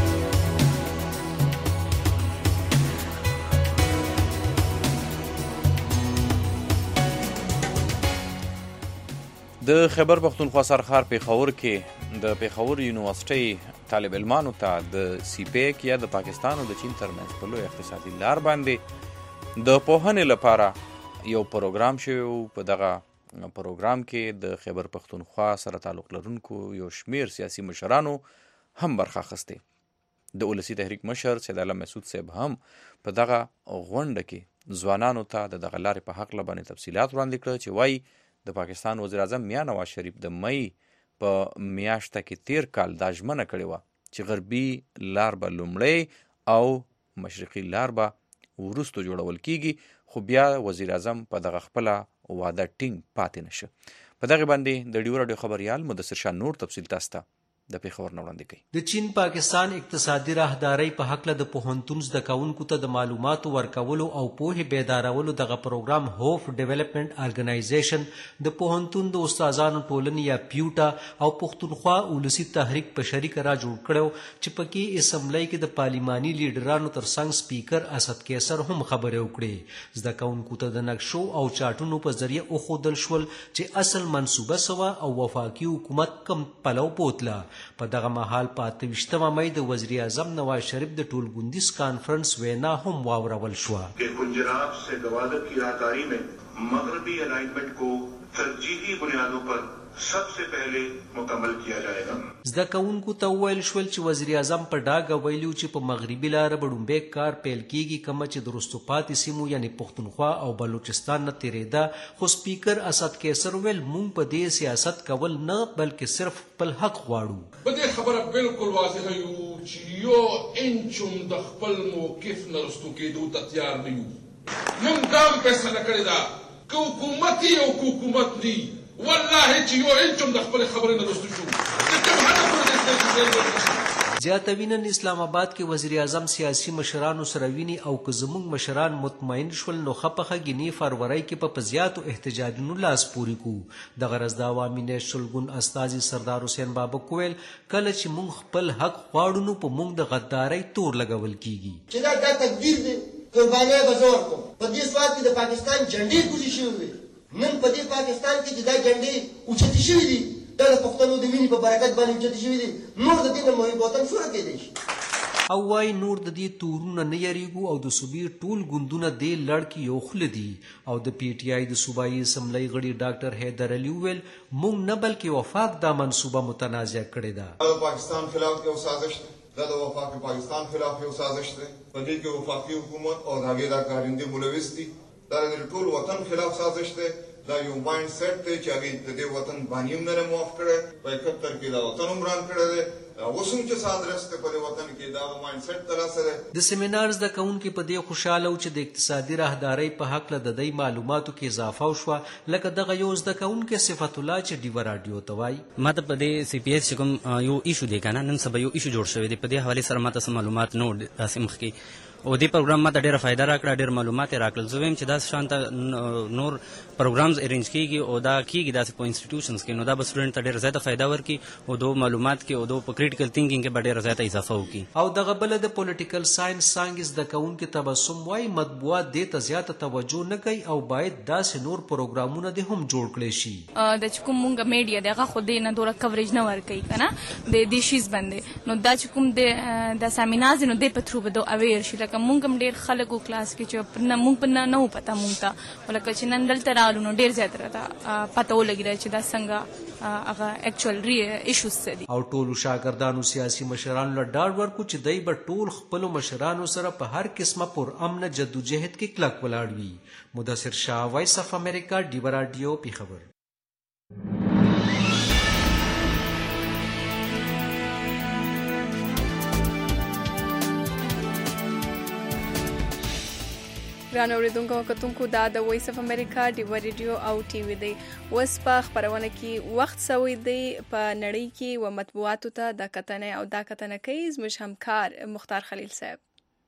د خیبر پښتونخوا سرخار پېښور کې د پېښور یونیورسټۍ طالب علمانو ته د سی پیک یا د پاکستان او د چین ترمنځ په لوی اقتصادي لار باندې د پوهنې لپاره یو پروګرام شوی و. په دغه پروګرام کې د خیبر پښتونخوا سره تعلق لرونکو یو شمیر سیاسي مشرانو هم برخه اخیستې. د ولسي تحریک مشر سید علم مسعود صاحب هم په دغه غونډه کې ځوانانو ته د دغه لارې په حق باندې تفصیلات وړاندې کړه چې وایي د پاکستان وزیر اعظم میاں نواز شریف د مئی په میاشته کې تیر کال دا ژمنه کړې وه چې غربي لار به لومړی او مشرقي لار به وروستو جوړول کیږي. خو بیا وزیر اعظم په دغه خپله وعده ټینګ پاتې نشه. په دغه باندې د ډیو راډیو خبریال مدثر شاه نور تفصیل تاسو ته د پیښور نه وړاندې کوي. د چین پاکستان اقتصادي راهدارۍ په حق له د پوهنتون زده کوونکو ته د معلوماتو ورکولو او پوهې بیدارولو دغه پروګرام هوف ډیولپمنٹ ارګنایزیشن د پوهنتون د استادانو ټولنې یا پیوټا او پښتونخوا ولسي تحریک په شریکه را جوړ کړو چې پکې اسمبلی کې د پارلیماني لیډرانو ترڅنګ سپیکر اسد کیسر هم خبرې وکړې. زده کوونکو ته د نقشو او چارټونو په ذریعه وښودل شول چې اصل منصوبه سوه او وفاقي حکومت کم پلو بوتله. په دغه مهال په 28 مئی د وزیر اعظم نواز شریف د ټولګوندیز کانفرنس وینا هم واورول شوه. गुजरात से गवादर की राहदारी में मगरबी अलाइनमेंट को तरजीही बुनियादों पर सबसे पहले मुकम्मल किया जाएगा. زده کوونکو ته وویل شول چې وزیر اعظم په ډاګه ویلي چې په مغربي لاره به لومړی کار پیل کیږي کومه چې د وروستو پاتې سیمو یعنې پښتونخوا او بلوچستان نه تېرېده. خو سپیکر اسد کیسر ویل موږ په دې سیاست کول نه بلکې صرف خپل حق غواړو. په دې خبره بالکل واضحه یو چې یو انچم د خپل موقف نه رستو کېدو ته تیار نه یو. موږ دا فیصله کړې ده که حکومت یې او که حکومت نه والله چې یو انچم د خپل خبرې نه رستو شو زیاتوي. نن اسلام آباد کې وزیر اعظم سیاسي مشرانو سره ویني او که زموږ مشران مطمئن شول نو خپخه ګینی فروری کې په زیاتو احتجاجونو لاس پوري کو. د غرض د عوامي نېشنل ګوند استازي سردار حسین بابک ویل کله چې موږ خپل حق غواړو نو په موږ د غدارۍ تور لګول کیږي. چې دا تقدیر دی قرباني به زه ورکوم. په دې سوال کې د پاکستان جنډې کوزې شوې وي. نن په دې پاکستان کې چې دا جنډې اوچتې شوي دي دا د پښتنو د وینې په برکت باندې اوچتې شوي دي. نور د دې نه محب وطن څومره کېدی شي. او وای نور د دې تورونه نه یریږو او د صوبې ټول ګوندونه دې لړ کې یو خوله دي. او د پی ټی آی د صوبایي اسمبلی غړي ډاکټر حیدر علي وویل موږ نه بلکې وفاق دا منصوبه متنازع کړې ده. د پاکستان خلاف یو سازش دی. دا د وفاق پاکستان خلاف یو سازش دی. په دې کې وفاقي حکومت او د هغې دا کارندې ملوث دي. دا د ټول وطن خلاف سازش دی. دا یو مایند سیټ دی چې هغې د دې وطن باني هم نه معاف کړی. په 71 کې دا وطن هم وران کړی دی. اوس هم چې سادرست دی په دې وطن کې دا مایند سیټ ترلاسه دی. د سیمینار زده کوونکي په دې خوشحاله و چې د اقتصادي راهدارۍ په هکله د دوی معلوماتو کې اضافه وشوه. لکه دغه یو زده کوونکی صفت الله چې ډیوه راډیو ته وایي ما ته په دې سی پی ایس چې کوم یو ایشو دی که نه نن سبا یو ایشو جوړ شوی دی په دې حوالې سره ما ته څه معلومات نه و داسې مخکې او دې پروګرام ماته ډېره فایده راکړه، ډېر معلومات یې راکړل. زه وایم چې داسې شانته نور پروګرامز ارینج کېږي او دا کېږي داسې په انسټیټیوشنز کې، نو دا به سټوډنټ ته ډېره زیاته فایده ورکړي او دو معلومات کې او دو په کریټیکل تھینکینګ کې به ډېره زیاته اضافه وکړي. او دغه بله د پولیټیکل ساینس څانګې زده کوونکي تبسم وایي مطبوعات دې ته زیاته توجه نه کوي او باید داسې نور پروګرامونه دې هم جوړ کړی شي. د چې کوم مونږ میډیا دی هغه خو دې نه دوره کوریج نه ورکوي که نه د دې شیز باندې، نو دا چې کوم د سیمینارز نو دې په تھرو به دو اویر شي. لکه مونږ هم ډېر خلک و کلاس کې چې مونږ په نه و پته مونږ ته، لکه چې نن دلته راغلو نو ډېر زیات راته پته ولګېده چې دا څنګه هغه اکچوال ایشوز څه دي. او ټولو شاګردانو سیاسي مشرانو له ډاډ ورکړو چې دی به ټول خپلو مشرانو سره په هر قسمه پر امن جدوجهد کې کلک ولاړ وي. مدثر شاه، وایس اف امریکا، ډیوه راډیو، پیښور. ګران اوریدونکو او کتونکو دا د وایس اف امریکا ډیوه ریډیو او ټي وي دی. اوس په خپرونه کې وخت سوی دی په نړۍ کې و مطبوعاتو ته د کتنې او دا کتنه کوي زموږ همکار مختار خلیل صاحب.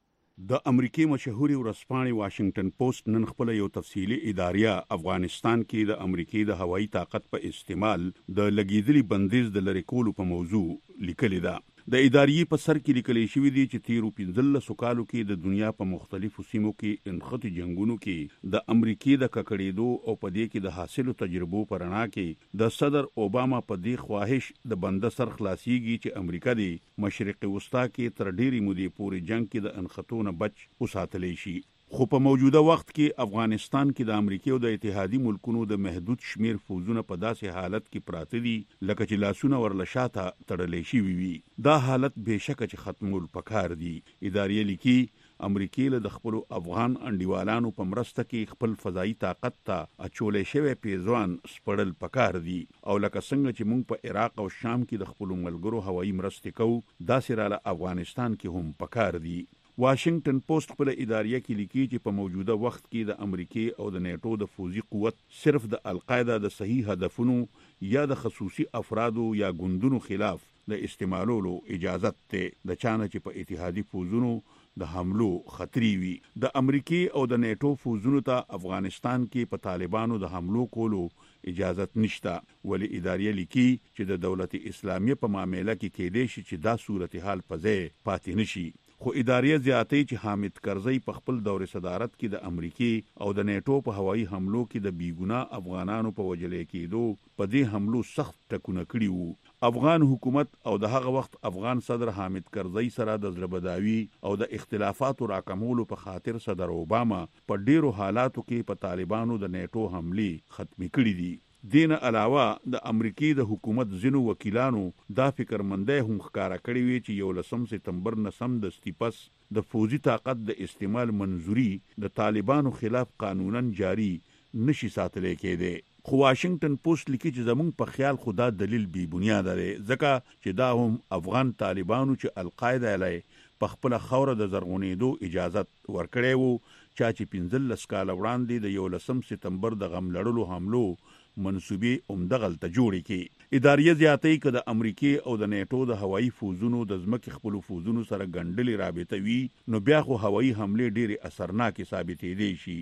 د امریکای مشهوري ورځپاڼې واشنگټن پوسټ نن خپل یو تفصیلي اداریه افغانستان کې د امریکای د هوایي طاقت په استعمال د لګیدلي بندیز د لری کولو په موضوع لیکلې ده. د اداریې په سر کې لیکل شوی دی چې تیرو 15 کالو کې د دنیا په مختلفو سیمو کې انختی جنگونو کې د امریکای د ککړېدو او په دې کې د حاصلو تجربو پر رڼا کې د صدر اوباما په دې خواهش د بنده سر خلاصيږي چې امریکا د مشرق وسطا کې تر ډېری مودې پورې جنگ کې د انختونو بچ وساتلی شي. خو په موجوده وخت کې افغانستان کې د امریکا او د اتحادي ملکونو د محدود شمیر فوجونه په داسې حالت کې پراته دي لکه چې لاسونه ورله شاته تړلې شوي وي. دا حالت بهشکه چې ختمول پکار دي. ادارې لیکي امریکای له خپل افغان انډیوالانو په مرسته کې خپل فضایی طاقت ته اچولې شوی پیزوان سپړل پکار دي او لکه څنګه چې موږ په عراق او شام کې د خپل ملګرو هوایي مرستې کوو داسې را افغانستان کې هم پکار دي. واشنگټن پوسټ خپل اداریه کې لیکي چې په موجوده وخت کې د امریکای او د نیټو د فوزي قوت صرف د القاعده د صحیح هدفونو یا د خصوصي افرادو یا ګوندونو خلاف د استعمالولو اجازه ته د چانه چې په اتحادي فوزونو د حملو خطري وي. د امریکای او د نیټو فوزونو ته افغانستان کې په طالبانو د حملو کولو اجازه نشته، ولی اداریه لیکي چې د دولت اسلامیه په معاملې کې کېدې شي چې دا صورتحال په ځای پاتې نشي. خو اداریه زیاتې چې حامد کرزی په خپل دور صدارت کې د امریکای او د نیټو په هوایي حملو کې د بیګناه افغانانو په وجلې کېدو په دې حملو سخت ټکونه کړي وو. افغان حکومت او د هغه وخت افغان صدر حامد کرزی سره د زړهبداوي او د اختلافاتو راکمولو په خاطر صدر اوباما په ډیرو حالاتو کې په طالبانو د نیټو حملې ختمې کړي دي. دین علاوه د امریکای د حکومت ځینو وکیلانو دا فکرمندۍ هم ښکارا کړې وي چې 11 سپتمبر نه سم د استیپس د فوزي طاقت د استعمال منظوري د طالبانو خلاف قانونا جاری نشي ساتل کېده. خو واشنگټن پوسټ لیکي چې زمونږ په خیال خدا دلیل بی بنیاد دی ځکه چې دا هم افغان طالبانو چې القاعده علی په خپل خوره د زرغونېدو اجازه ورکړې وو چې 15 کال وړاندې د 11 سپتمبر د غم لړلو حملو منسوبې عمدغلته جوړې کې. اداریه زیاتې که د امریکای او د نیټو د هوایي فوزونو د ځمکې خپلو فوزونو سره ګنډلې رابطه وي نو بیا خو هوایي حملې ډېرې اثرناکې ثابتېدې شي.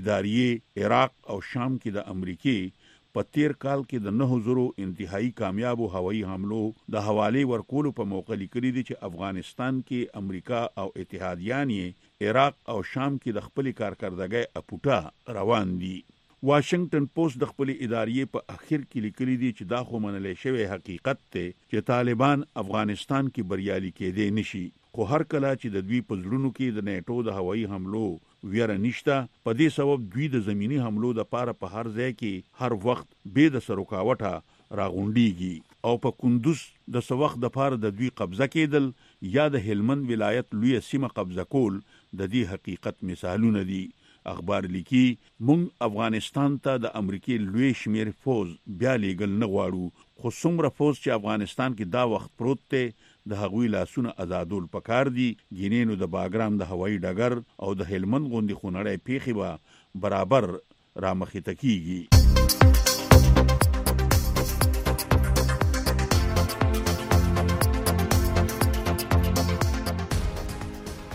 اداریه عراق او شام کې د امریکای په 13 کال کې د 9000 انتهایی کامیابو هوایي حملو د حواله ورکولو په موقع لیکلي دي چې افغانستان کې امریکا او اتحادیان یې عراق او شام کې د خپل کارکردګۍ اپوټا روان دي. واشنگټن پوسټ د خپل ادارې په اخر کې لیکلي دي چې دا خو منلې شوی حقیقت ته چې طالبان افغانستان کې بریالي کېدې نشي، خو هر کله چې د دوی په زړونو کې د نیټو د هوایي حملو ویره نشته په دې سبب دوی د زمینی حملو د پاره په هر ځای کې هر وخت به د سروکاوټه راغونډيږي او په کندوز د سوخت د پاره د دوی قبضه کېدل یا د هلمند ولایت لوی سیمه قبضه کول د دې حقیقت مثالونه دي. اخبار لیکي مونږ افغانستان ته د امریکای لوی شمیر فوج بیا لیږل نه غواړو، خو څومره فوج چې افغانستان کې دا وخت پروت دی د هغوی لاسونه آزادول پکار دي. ګینینو د باګرام د هوایي ډګر او د هلمند غوندې خونړۍ پیښې به برابر رامخې کیږي.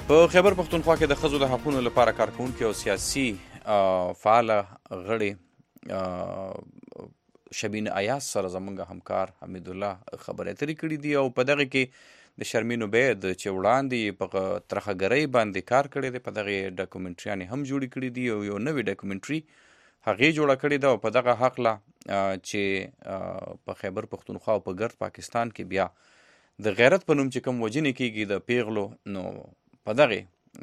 په خیبر پښتونخوا کې د ښځو د حقونو لپاره کارکوونکي او سیاسي فعاله غړي شبین ایاز سره زمونږ همکار حمید الله خبرې اترې کړي دي او په دغه کې د شرمین عبید چې وړاندې په ترخهګرۍ باندې کار کړی دی په دغه ډاکومنټریانې هم جوړې کړي دي او یو نوې ډاکومنټري هغې جوړه کړې ده او په دغه هکله چې په خیبر پښتونخوا او په ګرد پاکستان کې بیا د غیرت په نوم چې کوم وژنې کېږي د پیغلو نو په دغه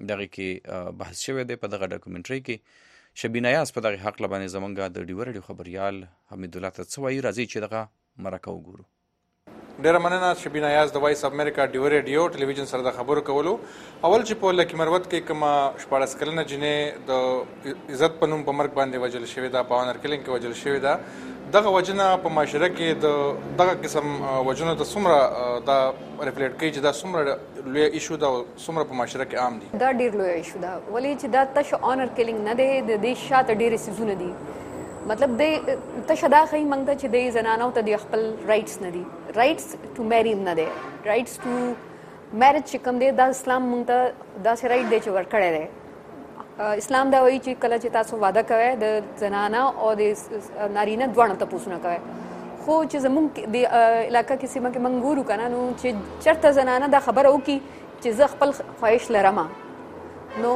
کې بحث شوی دی په دغه ډاکومنټري کې شبین ایاز په دغه هکله باندې زمونږ د ډیوه راډیو خبریال حمید الله ته څه وایي راځئ چې دغه مرکه وګورو. ډیره مننه شبین ایاز د وایس اف امریکا ډیوه راډیو ټلویزیون سره د خبرو کولو. اول چې په لکی مروت کې کومه 14 کلنه جنې د عزت په نوم په مرګ باندې وجل شوې ده په آنر کلینګ کې وجل شوې ده دغه وجنه په معاشره کې د دغه قسم وجنه د څومره دا ریفلیکټ کوي چې دا څومره لوی ایشو ده او څومره په معاشره کې عام دي. دا ډیر لوی ایشو ده ولې چې دا تش آنر کلینګ نه دی د دې شاته ډیر سيزونه دي مطلب د تشدا خی منګه چې د زنانو ته د خپل رائټس نه دي رائټس ټو میری نه دي رائټس ټو میریج چې کوم دی دا اسلام مونږ ته دا سره رائټ دی چې ورکړی دی. اسلام دا وایي چې کله چې تاسو واده کوئ د زنانه او د نارینه دواړو ته پوښتنه کوئ خو چې زمونږ د علاقه کې سیمه کې موږ ګورو که نه نو چې چېرته زنانه دا خبره وکړي چې زه خپل خواهش لرم نو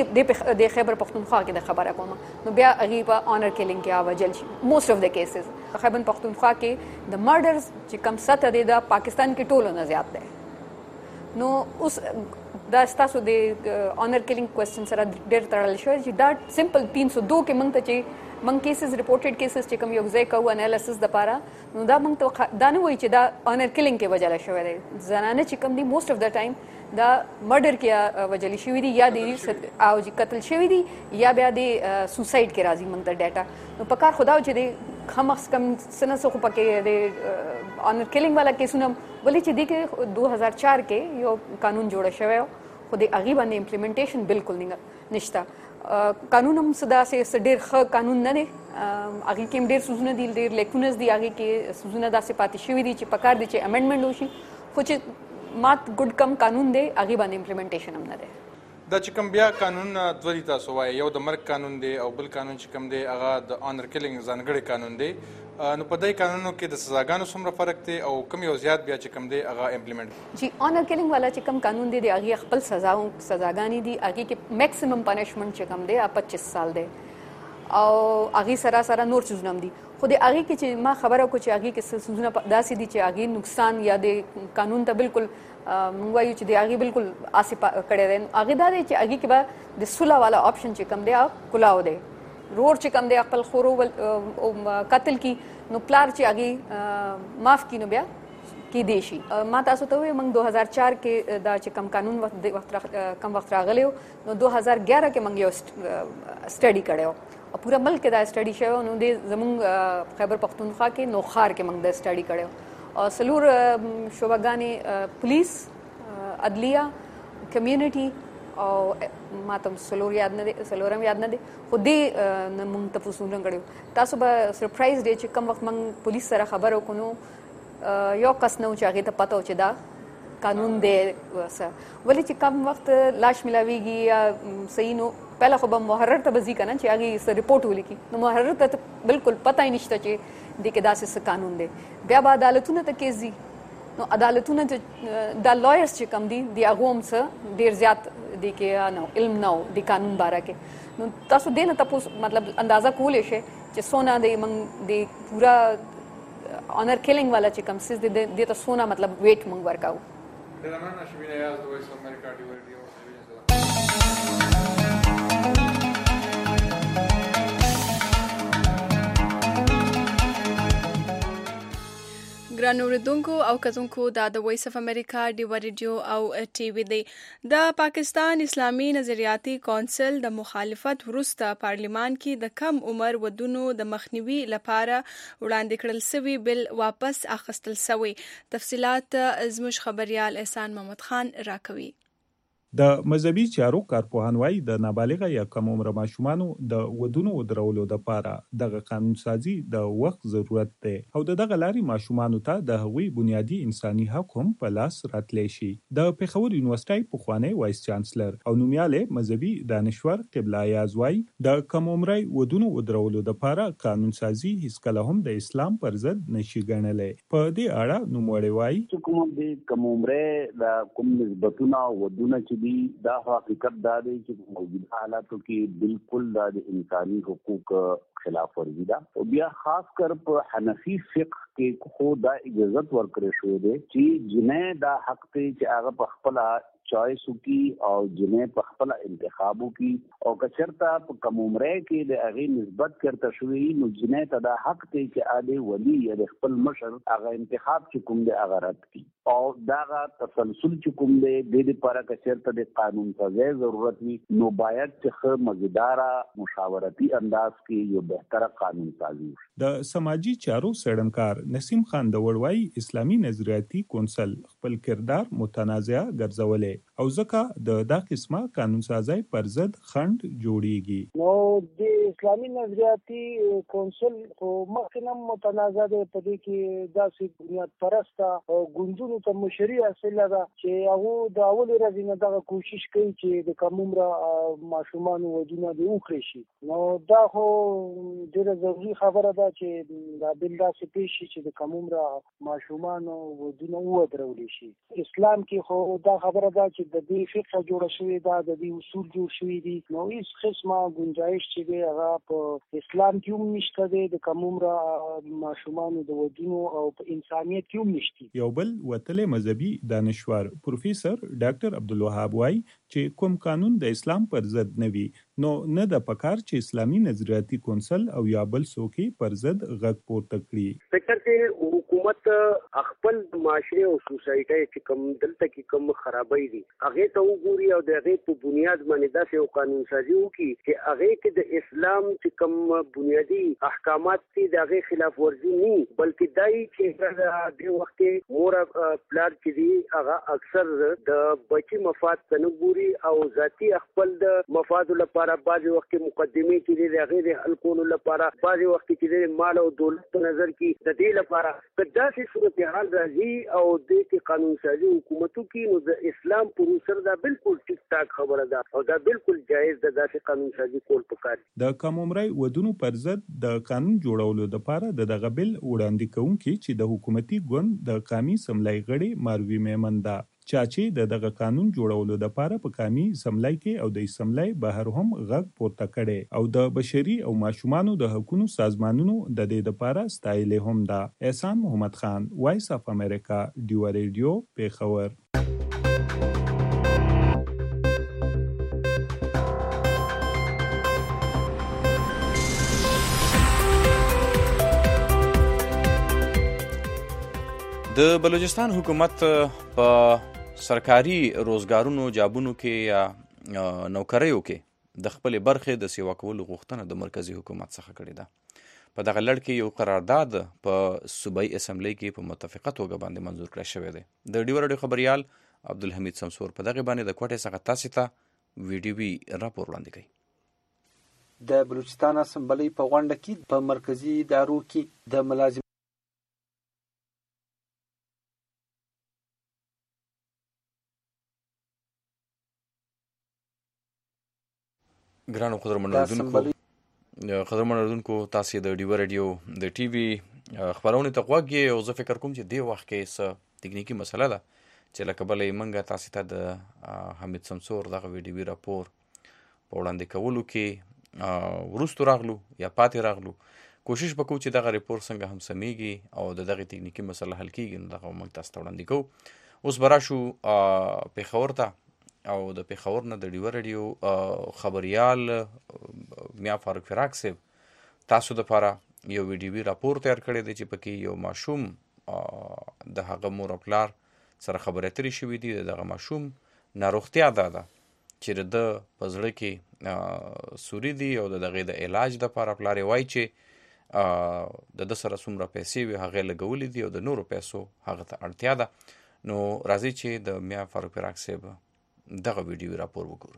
د خیبر پښتونخوا کې د خبره کوم نو بیا هغې په آنر کلینګ کې وجل شي موسټ اف د کیسز. خیبر پښتونخوا کې د مرډرز چې کم سطح دی دا پاکستان کې ټولو نه زیات دی. نو اوس دا ستاسو د آنر کلینګ کوېسچن سره ډېر تړل شوی چې دا سمپل 302 کې موږ ته چې موږ کیسز ریپورټډ کیسز چې کوم یو ځای کوو انالیسس دپاره نو دا موږ ته دا نه وایي چې دا آنر کلینګ کې وجلی شوی دی. زنانه چې کوم دي موسټ اف د ټایم دا مرډر کې وجلی شوي دي یا د او قتل شوي دي یا بیا د سوسایډ کې راځي موږ ته ډیټا. نو په کار خدا چې د کم از کم څه نه څه خو پکې د آنر کلینګ والا کیسونه ولې چې دې کې 2004 کې یو قانون جوړه شوی خو د هغې باندې امپلیمنټیشن بالکل نشته. قانون هم څه داسې ډېر ښه قانون نه دی هغې کې هم ډېر سوزونه دي ډېر لیکونه دي هغې کې سوزونه داسې پاتې شوي دي چې پکار دي چې امنډمنټ وشي خو چې مات ګډ کم قانون دی هغې باندې امپلیمنټیشن هم نه دی. دا چې کوم بیا قانون دوه دي تاسو وایي یو د مرګ قانون دی او بل قانون چې کوم دی هغه د آنر کلینګ ځانګړی قانون دی. نو په دې قانونو کې د سزاګانو څومره فرق دی او کوم یو زیات بیا چې کوم دی هغه امپلیمنټ جی آنر کلینګ والا چې کوم قانون دی د هغې خپل سزاګانې دي هغې کې میکسیمم پنشمنټ چې کوم دی 25 سال دی او هغې سره سره نور څیزونه هم دي خو د هغې کې چې ما خبره وکړو چې هغې کې څه څیزونه داسې دي چې هغې نقصان یا د قانون ته بالکل موږ وایو چې د هغې بالکل آسې کړی دی. هغې دا دی چې هغې کې به د صلح والا آپشن چې کوم دی کلاو دی رور چې کوم دی خپل خورو قتل کی نو پلار چې هغې معاف کي نو بیا کیدی شي. ما تاسو ته وایي موږ 2004 کې دا چې کوم قانون کم وخت راغلی نو 2011 کې موږ یو سټډي کړی او پوره ملک کې دا سټډي شوی نو د زموږ خیبر پښتونخوا کې نوخار کې موږ دا سټډي کړی او څلور شعبهګانې پولیس عدلیه کمیونټي او ما ته څلورم یاد نه دی خو دې نه موږ تپوسونه کړي. تاسو به سرپرایز دی چې کوم وخت موږ پولیس سره خبرې وکړو نو یو کس نه و چې هغې ته پته و چې دا قانون دی ولې چې کم وخت لاش ملاویږي یا صحیح نو پهله خو به محرر ته به ځي که نه چې هغې څه رپورټ ولیکي نو محرر ته بالکل پته یې نشته چې دې کې داسې څه قانون دی. بیا به عدالتونه ته کیس ځي نو عدالتونه ته دا لایرز چې کم دي د هغو هم څه ډېر زیات دې کې نه علم نه و د قانون باره کې نو تاسو دې نه تپوس مطلب اندازه کولی شئ چې څونه د موږ د پوره آنر کلینګ والا چې کوم څیز دی دې ته څونه مطلب ویټ موږ ورکوو. ډېره مننه شبین ایاز د وایس اف امریکا ډیوه راډیو. ګران اوریدونکو او کتونکو دا د وایس اف امریکا ډیوه راډیو او ټي وي دی. د پاکستان اسلامي نظریاتي کونسل د مخالفت وروسته پارلیمان کې د کم عمر ودونو د مخنیوي لپاره وړاندې کړل سوي بل واپس اخیستل سوی. تفصيلات زموږ خبريال احسان محمد خان راکوي. د مذهبي چارو کارپوهان وایي د نابالغه یا کم عمره ماشومانو د ودونو ودرولو لپاره دغه قانون سازي د وخت ضرورت دی او دغه لارې ماشومانو ته د هغوی بنیادي انساني حق هم په لاس راتلی شي. د پېښور یونیورسيټي پخوانی وایس چانسلر او نومیالی مذهبي دانشور قبله ایاز وایي د کم عمري ودونو ودرولو لپاره قانون سازي هیڅکله هم د اسلام پر ضد نشي ګڼلی. په دې اړه نوموړی وایي کوم د کم عمره د کوم نسبتونه ودونه چې دا حقیقت دا دی چې موجوده حالاتو کې بالکل د انساني حقوق خلاف ورزي ده او بیا خاص کر په حنفي فقه کې خو دا اجازه ورکړې شوې ده چې جنې دا حق ته چې هغه په خپل چوائس کی او جنې په خپل انتخابو کی او کچرتا په کم عمره کې د هغه نسبت کرته شوې نو جنې ته دا حق ته چې اده ولی د خپل مشر هغه انتخاب چې کوم دی هغه رد کی او دا تسلسل چې کوم دی د لپاره کچرتا د قانون سازي ضرورت وي نو باید چې مزیدار مشاورتي انداز کې یو بهتر قانون سازي. د سماجی چارو سړمکار نسیم خان د وړوي اسلامي نظریاتي کونسل خپل کردار متنازع ګرځولې او ځکه د قسمه قانون سازي پر ضد خند جوړیږي. نو د اسلامي نظریاتي کونسل خو مخکې متنازع دی په دې کې داسې بنیاد پرسته او ګوندونو ته مشري حاصله ده چې هغه د اول ورځې نه دغه کوشش کوي چې د کم عمره ماشومان ودونه دی وکړي شي. نو دا خو ډېره ضروري خبره ده چې دا بل داسې پیښ شي چې د کم عمره ماشومان ودونه ودرول شي. اسلام کې خو دا خبره ده چې د دې فقه جوړه شوې ده د دې اصول جوړ شوي دي نو هیڅ قسمه گنجائش چې دی هغه په اسلام کې هم نشته دی د کم عمره ماشومان د ودونو او په انسانیت کې هم نشته. یو بل وتلې مذهبي دانشور پروفیسور ډاکټر عبدالوهاب وایي چې کوم قانون د اسلام پر ضد نه وي نو نه د پکار چې اسلامي نظریاتي کونسل او یا بل څوک پر ضد غږ پورته کړي. فکر کې حکومت خپل معاشره او سوسایټي چې کوم دلته کې کوم خرابې دي هغه ته وګوري او د هغه په بنیاد باندې داسې یو قانون سازي وکړي چې هغه کې د اسلام چې کوم بنیادی احکامات دي د هغه خلاف ورزي نه بلکې دای چې د وخت مور پلار چې دي هغه اکثر د بچي مفاد ته نه ګوري او ذاتی خپل د مفاد لپاره بعض وخت مقدمه کې د هغه حل کولو لپاره بعض وخت کې د مال او دولت په نظر کې د دې لپاره کداسې صورتحال راځي او د دې قانون سازي حکومتو کې نو د اسلام پروسر دا بالکل ټیک ټاک خبره ده او دا بالکل جایز ده داسې قانون سازي کول پکار. د کم عمري ودونو پر ضد د قانون جوړولو لپاره دغه بل وړاندې کوونکي چې د حکومتي ګوند د قومي سملای غړي ماروي میمن ده چې دغه قانون جوړولو لپاره په قومي سملای کې او د اسمبلی بهر هم غږ پورته کړي او د بشري او ماشومانو د حقوقو سازمانونو د دې لپاره ستایلې هم ده. احسان محمد خان وایس اف امریکا ډیو ریډیو پېښور. د بلوچستان حکومت په سرکاري روزګارونو جابونو کې یا نوکریو کې د خپل برخې د سیوا کولو غوښتنه د مرکزی حکومت څخه کړې ده. په دغه لړ کې یو قرارداد په صوبایي اسمبلی کې په متفقه توګه باندې منظور کړی شوی دی. د ډیو رادیو خبريال عبدالحمید سمسور په دغه باندې د کوټې څخه تاسو ته ویډیوي راپور وړاندې کوي. د بلوچستان اسمبلی په غونډه کې په مرکزی ادارو کې د ملازم ګرانو قدرمن اردوونکو تاسو د ډیو رادیو د ټي وي خبرونه ته غوږی او زه فکر کوم چې دی وخت کې څه ټکنیکی مسله ده چې لکه بلې منګه تاسو ته د حمید سمسور دغه ویډیوي راپور په وړاندې کولو کې ورستو راغلو یا پاتې راغلو کوشش وکړو چې دغه ریپورت څنګه هم سمېږي او دغه ټکنیکی مسله حل کیږي نو دغه موږ تاسو ته وړاندې کوو. اوس براشو پېښور ته او د پېښور نه د ډیو رادیو خبريال میا فاروق فراق صاحب تاسو د لپاره یو ویډیوي راپور تیار کړی دی چې پکې یو ماشوم د هغه مور او پلار سره خبرې اترې شوې دي. دغه ماشوم ناروغتیا ده چې د په زړه کې سوري دي او دغه د علاج لپاره پلار یې وایي چې د سره څومره پیسې وي هغه لګولې دي او د نورو پیسو هغه ته اړتیا ده. نو راځي چې د میا فاروق فراق صاحب دغه ویډیو راپور وګورو.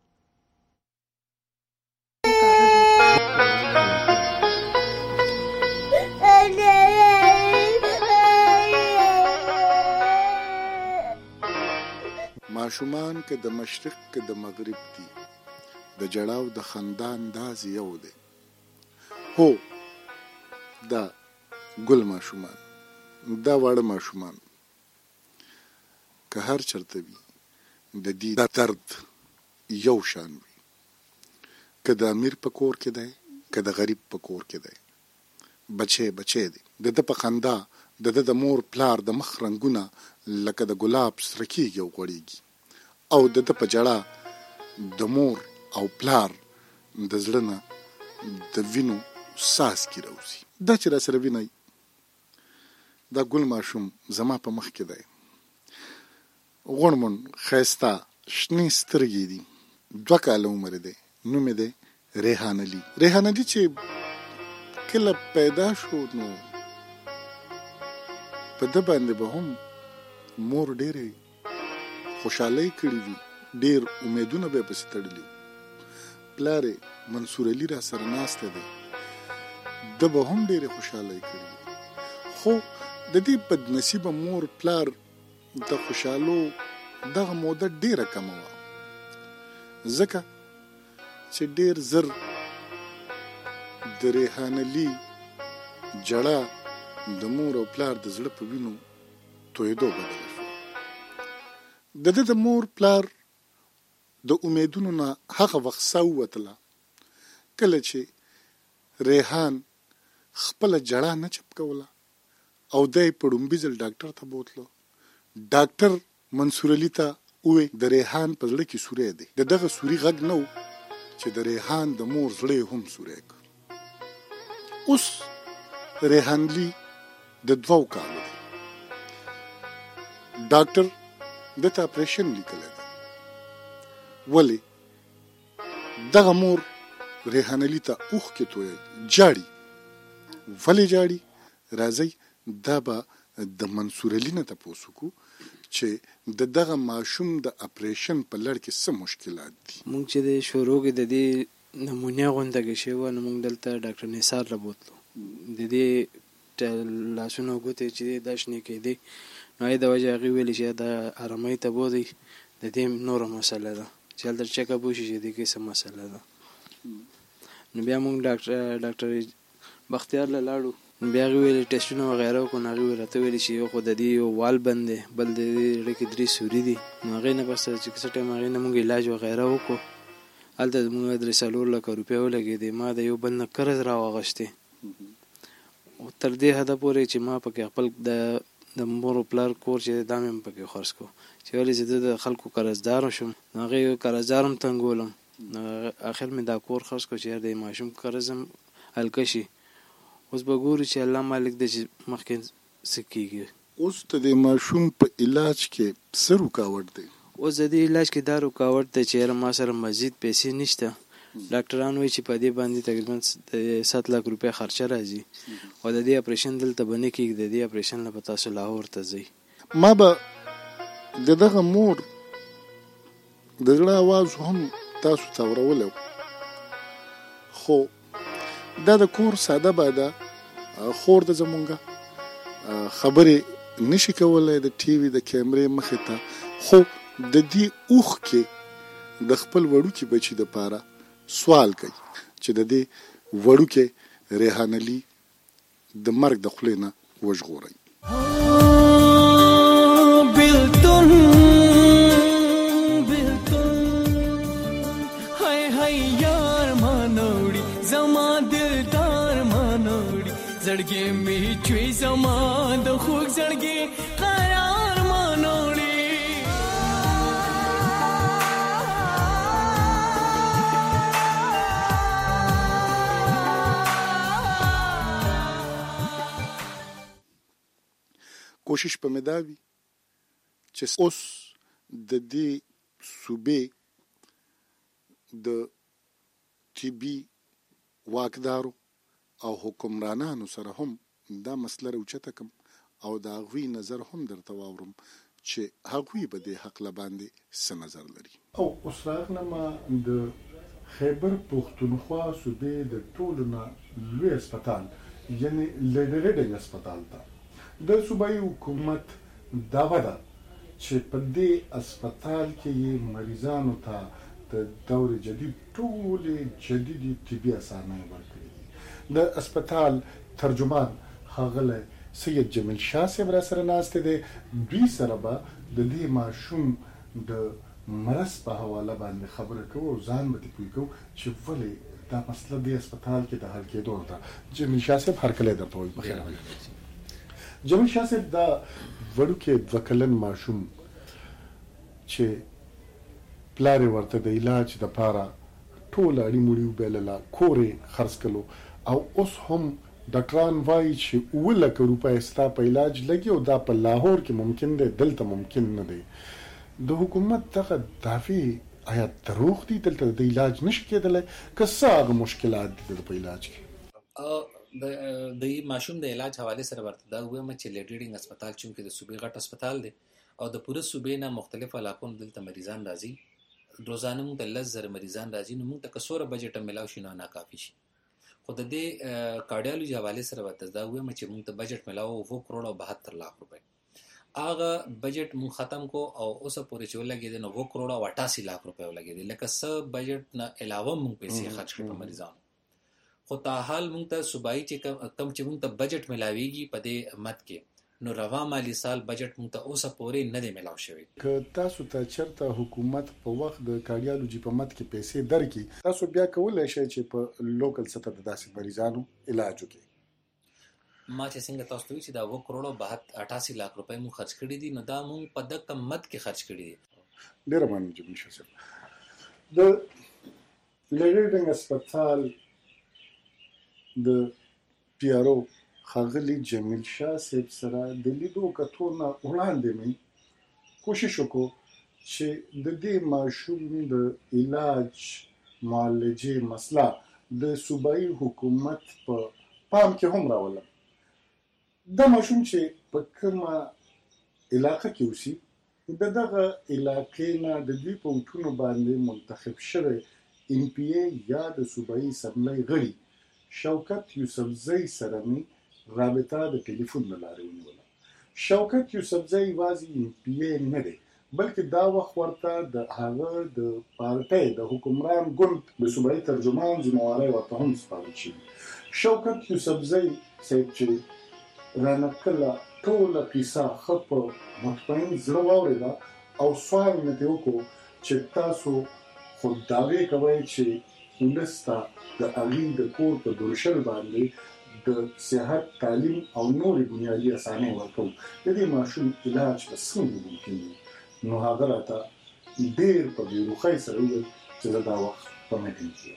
ماشومان که د مشرق که د مغرب دي، د جړاو د خندا انداز یو دی. هو دا ګل ماشومان، دا واړه ماشومان که هر چرته وي د دې درد یو شان وي، که د امیر په کور کې دی که د غریب په کور کې دی. بچی دی، د ده په خندا د ده د مور پلار د مخ رنګونه لکه د ګلاب سره کېږي او غوړېږي، او د ده په جړه د مور او پلار د زړه نه د وینو څاڅکي راوځي. دا چې را سره وینئ، دا ګل ماشوم زما په مخ کې دی، غونډ ښایسته شنې سترګې دي، 2 کاله عمر دی، نوم یې دی ریحان علي. ریحان علي چې کله پیدا شو نو په ده باندې به هم مور ډېرې خوشحالۍ کړي وي، ډېر امیدونه به یې پسې تړلي وي. پلار یې منصور علي را سره ناستی دی، ده به هم ډېرې خوشحالۍ کړي وي. خو د دې بدنصیبه مور پلار د خوشحالو دغه موده ډېره کمه وه، ځکه چې ډېر زر د ریحان علي جړه د مور او پلار د زړه په وینو تویدو بدله شو. د ده د مور پلار د امیدونو نه هغه وخت ساه ووتله کله چې ریحان خپله جړه نه چپ کوله او دی په ړومبي ځل ډاکټر ته بوتلو. ډاکټر منصور علي ته ووی د ریحان په زړه کې سوری دی. د دغه سوري غږ نه و چې د ریحان د مور زړه هم سوری کړ. اوس ریحان علي د 2 کالو دی. ډاکټر دته اپریشن لیکلی دی. ولې دغه مور ریحان علي ته اوښکې تویوي، جاړي. ولې جاړي؟ راځئ دا به د منصور علي نه تپوس وکړو چې د دغه ماشوم د اپریشن په لړ کې څه مشکلات دي. مونږ چې د شروع کې د دې نمونیا غونډه کې شوی وه، نو مونږ دلته ډاکټر نثار له بوتلو. د دې لاسونه ګوتې چې دا شنې کېدې، نو هغې د وجې هغې ویلې چې د ارامۍ ته بوځئ، د دې نوره مسله ده چې هلته چیک اپ وشي چې د کې څه مسله ده. نو بیا مونږ ډاکټر بختیار له لاړو، بیا هغې ویلې ټسټونه وغیره وکړو. نو هغې راته ویلې چې یو خو د دې یو وال بند دی، بل د دې زړه کې 3 سوري دي. نو هغې نه پس چې څه ټایم هغې نه مونږ علاج وغیره وکړو. هلته مونږ 3-4 لکه روپۍ ولګېدې. ما د یو بل نه قرض راواغېستې تر دې حده پورې چې ما پکې خپل د مور و پلار کور چې دا مې پکې خرڅ کړو، چې ولې چې د خلکو قرضدار شم. نو هغې قرضدار هم تنګولم. اخر مې دا کور خرڅ کړو چې د ماشوم قرض هم هلکه شي. اوس به ګورو چې الله مالک دی چې مخکې څه کېږي. اوس د دې ماشوم په علاج کې څه رکاوټ دی؟ اوس د دې علاج کې دا رکاوټ دی چې یاره ما سره مزید پیسې نشته. ډاکټران وایي چې په دې باندې تقریبا 7 لک روپۍ خرچه راځي، او د دې اپریشن دلته به نه کېږي. د دې اپریشن لپاره تاسو لاهور ته ځئ. ما به د دغه مور د زړه اواز هم تاسو ته اورولی، خو دا د کور ساده باده خور د زمونږه خبرې نشي کولی د ټي وي د کیمرې مخې ته، خو د دې اوښکې د خپل وړوکي بچي دپاره سوال کوي چې د دې وړوکې ریحان علي د مرګ د خولې نه وژغورئ. بیلتون های های یار مانوړي زما دلدار مانوړي زړګي می چوي زما د خوږ زړګي قرار مانوړي. کوشش په مې دا وي چې اوس د دې صوبې د طبي واکدارو او حکمرانانو سره هم دا مسله راوچته کړم او د هغوی نظر هم درته واورم چې هغوی به د حق لباندې څه نظر لري. او اوس راغلم د خیبر پښتونخوا صوبې د ټولو نه لوی هسپتال یعنی لیډرډنګ هسپتال ته د صوبایي حکومت دعوه ده چې په دې هسپتال کې مریضانو ته د دور جدید ټولې جدیدي طبي اسانۍ ورکړي دي. د هسپتال ترجمان ښاغلی سید جمیل شاه صاحب را سره ناست دی. دوی سره به د دې ماشوم د مرض په حواله باندې خبره کوو او ځان به پوه کوو چې ولې دا مسله دې هسپتال کې د حل کېدو ده. جمیل شاه صاحب هرکلی درته وایي بخیر راغلی. جمیل شاه صاحب دا وړوکی 2 کلن ماشوم چې پلار یې ورته د علاج دپاره ټول اړي مړي وبایلله، کور یې خرڅ کړلو او اوس هم ډاکټران وایي چې 9 لکه روپۍ ستا په علاج لګي او دا په لاهور کې ممکن دی، دلته ممکن نه دی. د حکومت دغه دعوې آیا دروغ دي؟ دلته د علاج نشي کېدلی که څه هغه مشکلات دي د په علاج کې؟ د ماشوم د علاج حواله سره ورته دا وایم چې لیډرډنګ هسپتال چونکې د صوبې غټ هسپتال دی او د پوره صوبې نه مختلف علاقو دلته مریضان راځي، روزانه موږ ته 10,000 مریضان راځي، نو موږ ته کڅوره بجټ ملاو شي نو ناکافي شي. خو د دې کارډیالوجي حواله سره ورته دا وایم چې موږ ته بجټ ملاو 2 کروڑ او 72 لک روپۍ. هغه بجټ مون ختم کو او اوس پورې چې ولګېدل نو 2 کروڑ او 88 لک روپۍ ولګېدل، لکه څه بجټ نه علاوه مون پیسې خرج کړې په مریضانو. خو تاحال مونږ ته صوبایي چې کم چې مونږ ته بجټ ملاويږي په دې مت کې نو روا مالی سال بجټ مونږ ته اوس پورې نه دی ملاو شوی. که تاسو ته چرته حکومت په وخت د کارډیالوجي په مت کې پیسې درکړي تاسو بیا کولای شئ چې په لوکل سطح د داسې مریضانو علاج وکړي. ما چې څنګه تاسو ته وی چې دا 2 کروڑ او 88 لک روپۍ مونږ خرج کړي دي نو دا مونږ په دغه مت کې خرج کړي دي. ډېر مننه جمیل شاه صاحب. د لیډرډنګ هسپتال د پی آر او ښاغلي جمیل شاه صاحب سره د لیدو کتو نه وړاندې مې کوشش وکړو چې د دې ماشوم د علاج معالجې مسله د صوبایي حکومت په پام کې هم راولم. دا ماشوم چې په کومه علاقه کې اوسي د دغه علاقې نه د دوی په وټونو باندې منتخب شوی NPA یا د صوبایي اسمبلۍ غړي شوکت یوسفزۍ سره مې رابطه د ټلیفون له لارې ونیوله. شوکت یوسفزۍ یوازې NPA نه دی بلکې دا وخت ورته د هغه د پارټۍ د حکمران ګوند د صوبایي ترجمان ذمهواری ورته هم سپارل شوي. شوکت یوسفزۍ صاحب چې رانه کله ټوله قصه ښه په مطمئن زړه واورېده او سوال مې ترې وکړو چې تاسو خو دعوې کوئ چې ولس ته د هغې د کور په دورشل باندې د صحت، تعلیم او نورې بنیادي اسانۍ ورکوو، د دې ماشوم علاج به څنګه ممکن وي؟ نو هغه راته ډېر په بېروخۍ سره وویل چې زه دا وخت په میټینګ کې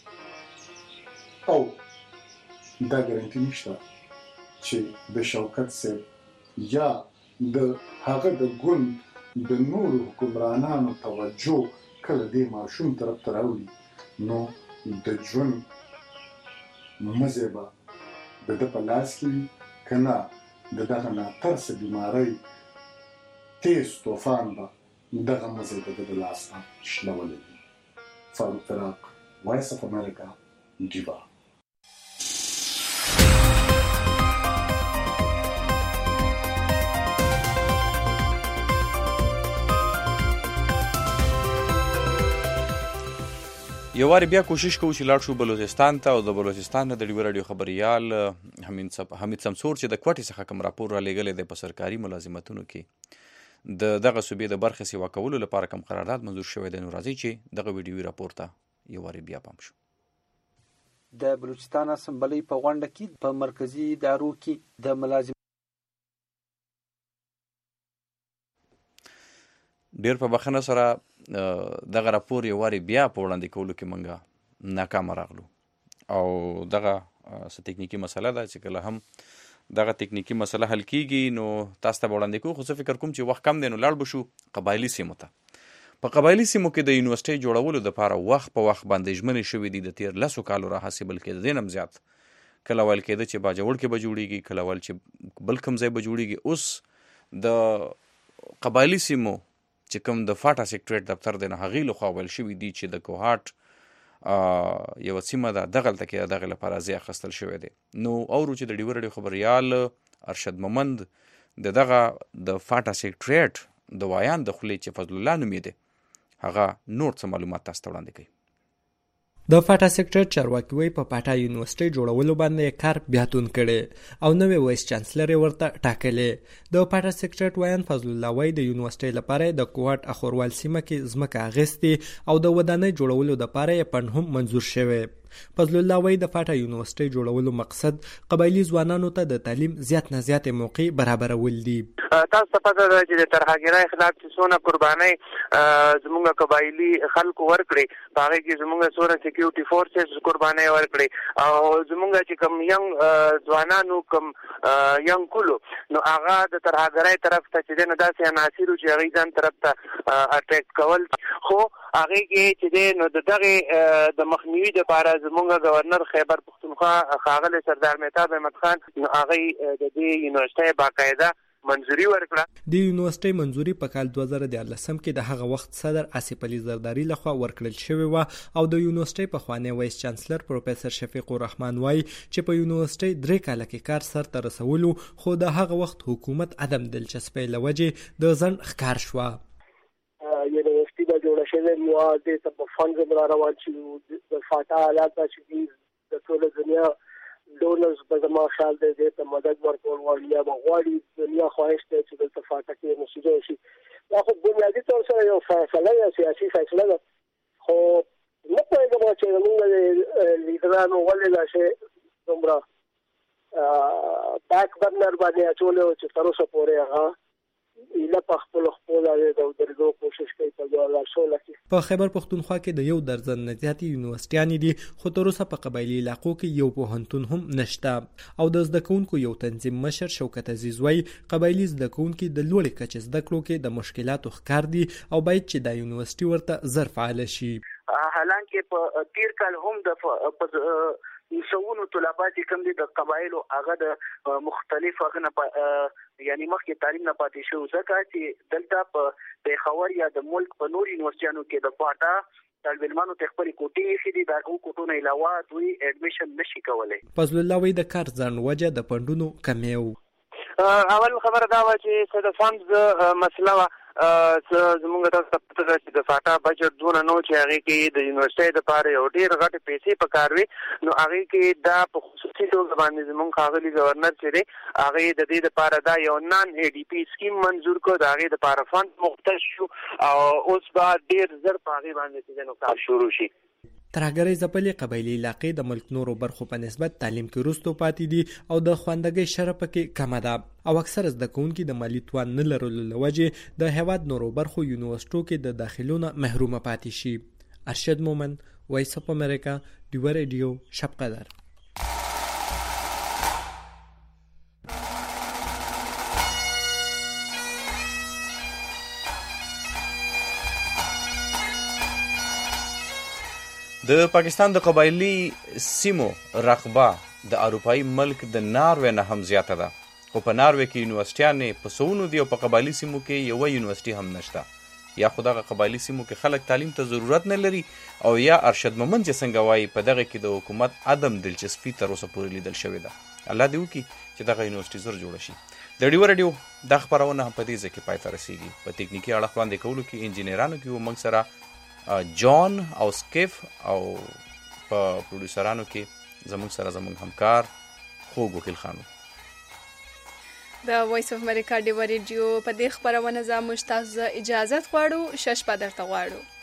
یم او دا ګارنټي نشته چې د شوکت صاحب یا د هغه د ګوند د نورو حکمرانانو توجه کله دې ماشوم طرف ته راوړي نو د ژوند مزې به د ده په لاس کې وي که نه د دغه ناترسه بیمارۍ تیز طوفان به دغه مزې به د لاس نه شلولی وي. فاروق فراق، وایس اف امریکا، ډیوا. یو واري بیا کوشش کوو چې لاړ شو بلوچستان ته او د بلوچستان نه د ډیوه راډیو خبریال حمید سمسور چې د کوټې څخه کوم راپور را لېږلی دی په سرکاري ملازمتونو کې د دغه صوبې د برخې سیوا کولو لپاره کوم قرارداد منظور شوی دی. نو راځئ چې دغه ویډیوي راپور ته یو واري بیا پام شو. د بلوچستان اسمبلۍ په غونډه کې په مرکزي ادارو کې د ملازم ډېر په بخښنه سره دغه راپور یو واري بیا په وړاندې کولو کې موږ ناکامه راغلو او دغه څه تکنیکي مسله ده چې کله هم دغه تکنیکي مسله حل کیږي نو تاسو ته به وړاندې کوو. خو زه فکر کوم چې وخت کم دی نو لاړ به شو قبایلي سیمو ته. په قبایلي سیمو کې د یونیورسټۍ جوړولو دپاره وخت په وخت باندې ژمنې شوي دي د تېر 10 کالو راهیسې، بلکې د دې نه هم زیات. کله ویل کېده چې باجوړ کې به جوړېږي، کله ویل چې بل کوم ځای به جوړېږي. اوس د قبایلی سیمو چې کوم د فاټا سیکټریټ دفتر دی نه هغې لخوا ویل شوي دي چې د کوهاټ یوه سیمه ده دغلته کې دغې لپاره ځای اخیستل شوی دی. نو اورو چې د ډیوه راډیو خبریال ارشد مومند د دغه د فاټا سیکټریټ د وایان د خولې چې فضل الله نومې دی هغه نور څه معلومات تاسو ته وړاندې کوي. د فاټا سیکټریټ چارواکي وایي په پاټا یونیورسيټي جوړولو باندې کار بیاتون کړي او نوې وایس چانسلر ورته ټاکلې. د پاټا سیکټریټ وایان فضل الله وایي د یونیورسيټي لپاره د کوهاټ اخوروال سیمه کې ځمکه اخیستې او د ودانۍ جوړولو لپاره یې فند هم منظور شوی. فضل الله وایي د فاټا یونیورسيټي جوړولو مقصد قبایلی ځوانانو ته د تعلیم زیات نه زیات موقع برابرول دي. تاسو ته پته ده چې د ترهګرۍ خلاف چې څونه قربانۍ زموږ قبایلی خلکو ورکړي په هغې کې زموږ څومره سیکیورټي فورسز قربانۍ ورکړي او زموږ چې کوم ینګ ځوانانو کوم ینګ کولو نو هغه د ترهګرۍ طرف ته چې دی نو داسې عناصرو چې هغوی ځان طرف ته اټریکټ کول خو هغې کې چې دی نو د دغې د مخنیوي دپاره زموږ گورنر خیبر پښتونخوا ښاغلی سردار مهتاب احمد خان نو هغوی د دې یونیورسټۍ باقاعده منظوري ورکړه. د یونیورسيټي منظوري په کال 2013 کې د هغه وخت صدر آصف علي زرداری لخوا ورکړل شوې و او د یونیورسيټي پخوانی وایس چانسلر پروفیسور شفیق الرحمن وایي چې په یونیورسيټي 3 کاله کې کار سر ته رسولو خو د هغه وخت حکومت عدم دلچسپۍ له وجې د ځنډ ښکار شوه. یونیورسيټي به جوړه شوې نو دې ته په فنډ را روان شي د فاټا حالات چې د ټول دنیا ډونرز به زما خیال دی دې ته مدد ورکول غواړي یا به غواړي دنیا خواهش دی چې دلته فاټا کې مسجد شي. دا خو بنیادي طور سره یو فیصله یا سیاسي فیصله ده خو نه پوهېږم چې زموږ لیډرانو ولې دا شی دومره بیک برنر باندې اچولی و چې تر اوسه پورې هغه ایله په خپلو د درېدو کوشش کوي په 2016 کې. په خیبر پښتونخوا کې د 1 درجن نه زیاتې یونیورسيټیانې دي خو تر اوسه په قبایلي علاقو کې یو پوهنتون هم نشته او د زده کوونکو یو تنظیم مشر شوکت عزیز وایي قبایلي زده کوونکي د لوړې کچې زده کړو کې د مشکلاتو ښکار دي او باید چې د یونیورسيټي ورته زر فعال شي. حالانکه په تیر کال هم د نسوونو طلبات کوم دي د قبایلو هغه د مختلف هغه یعنی مخکې تعلیم نه پاتې شو ځکه چې دلته په پیښور یا د ملک په نور یونیورسيټیانو کې د پاټا طالب علمانو ته خپل کوټې ایښي دي د هغو کوټو نه علاوه دوی اډمیشن نشي کولی. فضل الله وایي د کار ځنډ وجه د فنډونو کمی و. اول خبره دا وه چې څه د فنډز مسله وه زموږ تاسو ته پته ده چې د فاټا بجټ دونه نه و چې هغې کې د یونیورسيټۍ دپاره یو ډېر غټې پیسې پکار وي نو هغې کې دا په خصوصي توګه باندې زموږ ښاغلي گورنر چې دی هغې د دې دپاره دا یو نان اي ډي پي سکیم منظور کړو د هغې دپاره فنډ مختص شو او اوس به ډېر زر په هغې باندې چې دی نو کار شروع شي. ترهګرۍ ځپلې قبایلي علاقې د ملک نورو برخو په نسبت تعلیم کې وروستو پاتې دي او د خواندګۍ شرح پکې کمه ده او اکثره زده کوونکي د مالي توان نه لرلو له وجې د هېواد نورو برخو یونیورسيټو کې د داخلو نه محرومه پاتې شي. ارشد مومند، وایس اف امریکا، ډیوه ریډیو، شب قدر. د پاکستان د قبایلی سیمو رقبه د اروپایي ملک د ناروې نه هم زیاته ده خو په ناروې کې یونیورسيټیانې په سوونو دي او په قبایلي سیمو کې یوه یونیورسيټي هم نشته. یا خو دغه قبایلي سیمو کې خلک تعلیم ته ضرورت نه لري او یا ارشد مومند چې څنګه وایي په دغه کې د حکومت عدم دلچسپي تر اوسه پورې لیدل شوې ده. الله دې وکړي چې دغه یونیورسيټي زر جوړه شي. د ډیوه راډیو دا خپرونه هم په دې ځای کې پای ته رسېږي. په تکنیکي اړخ وړاندې کولو کې انجینرانو کې موږ سره جان او سکیف او په پروډوسرانو کې زموږ همکار خوږ وکیل خانو. د وایس اف امریکا ډیوه ریډیو په دې خپرونه زموږ تاسو اجازه غواړو شش په درته غواړو.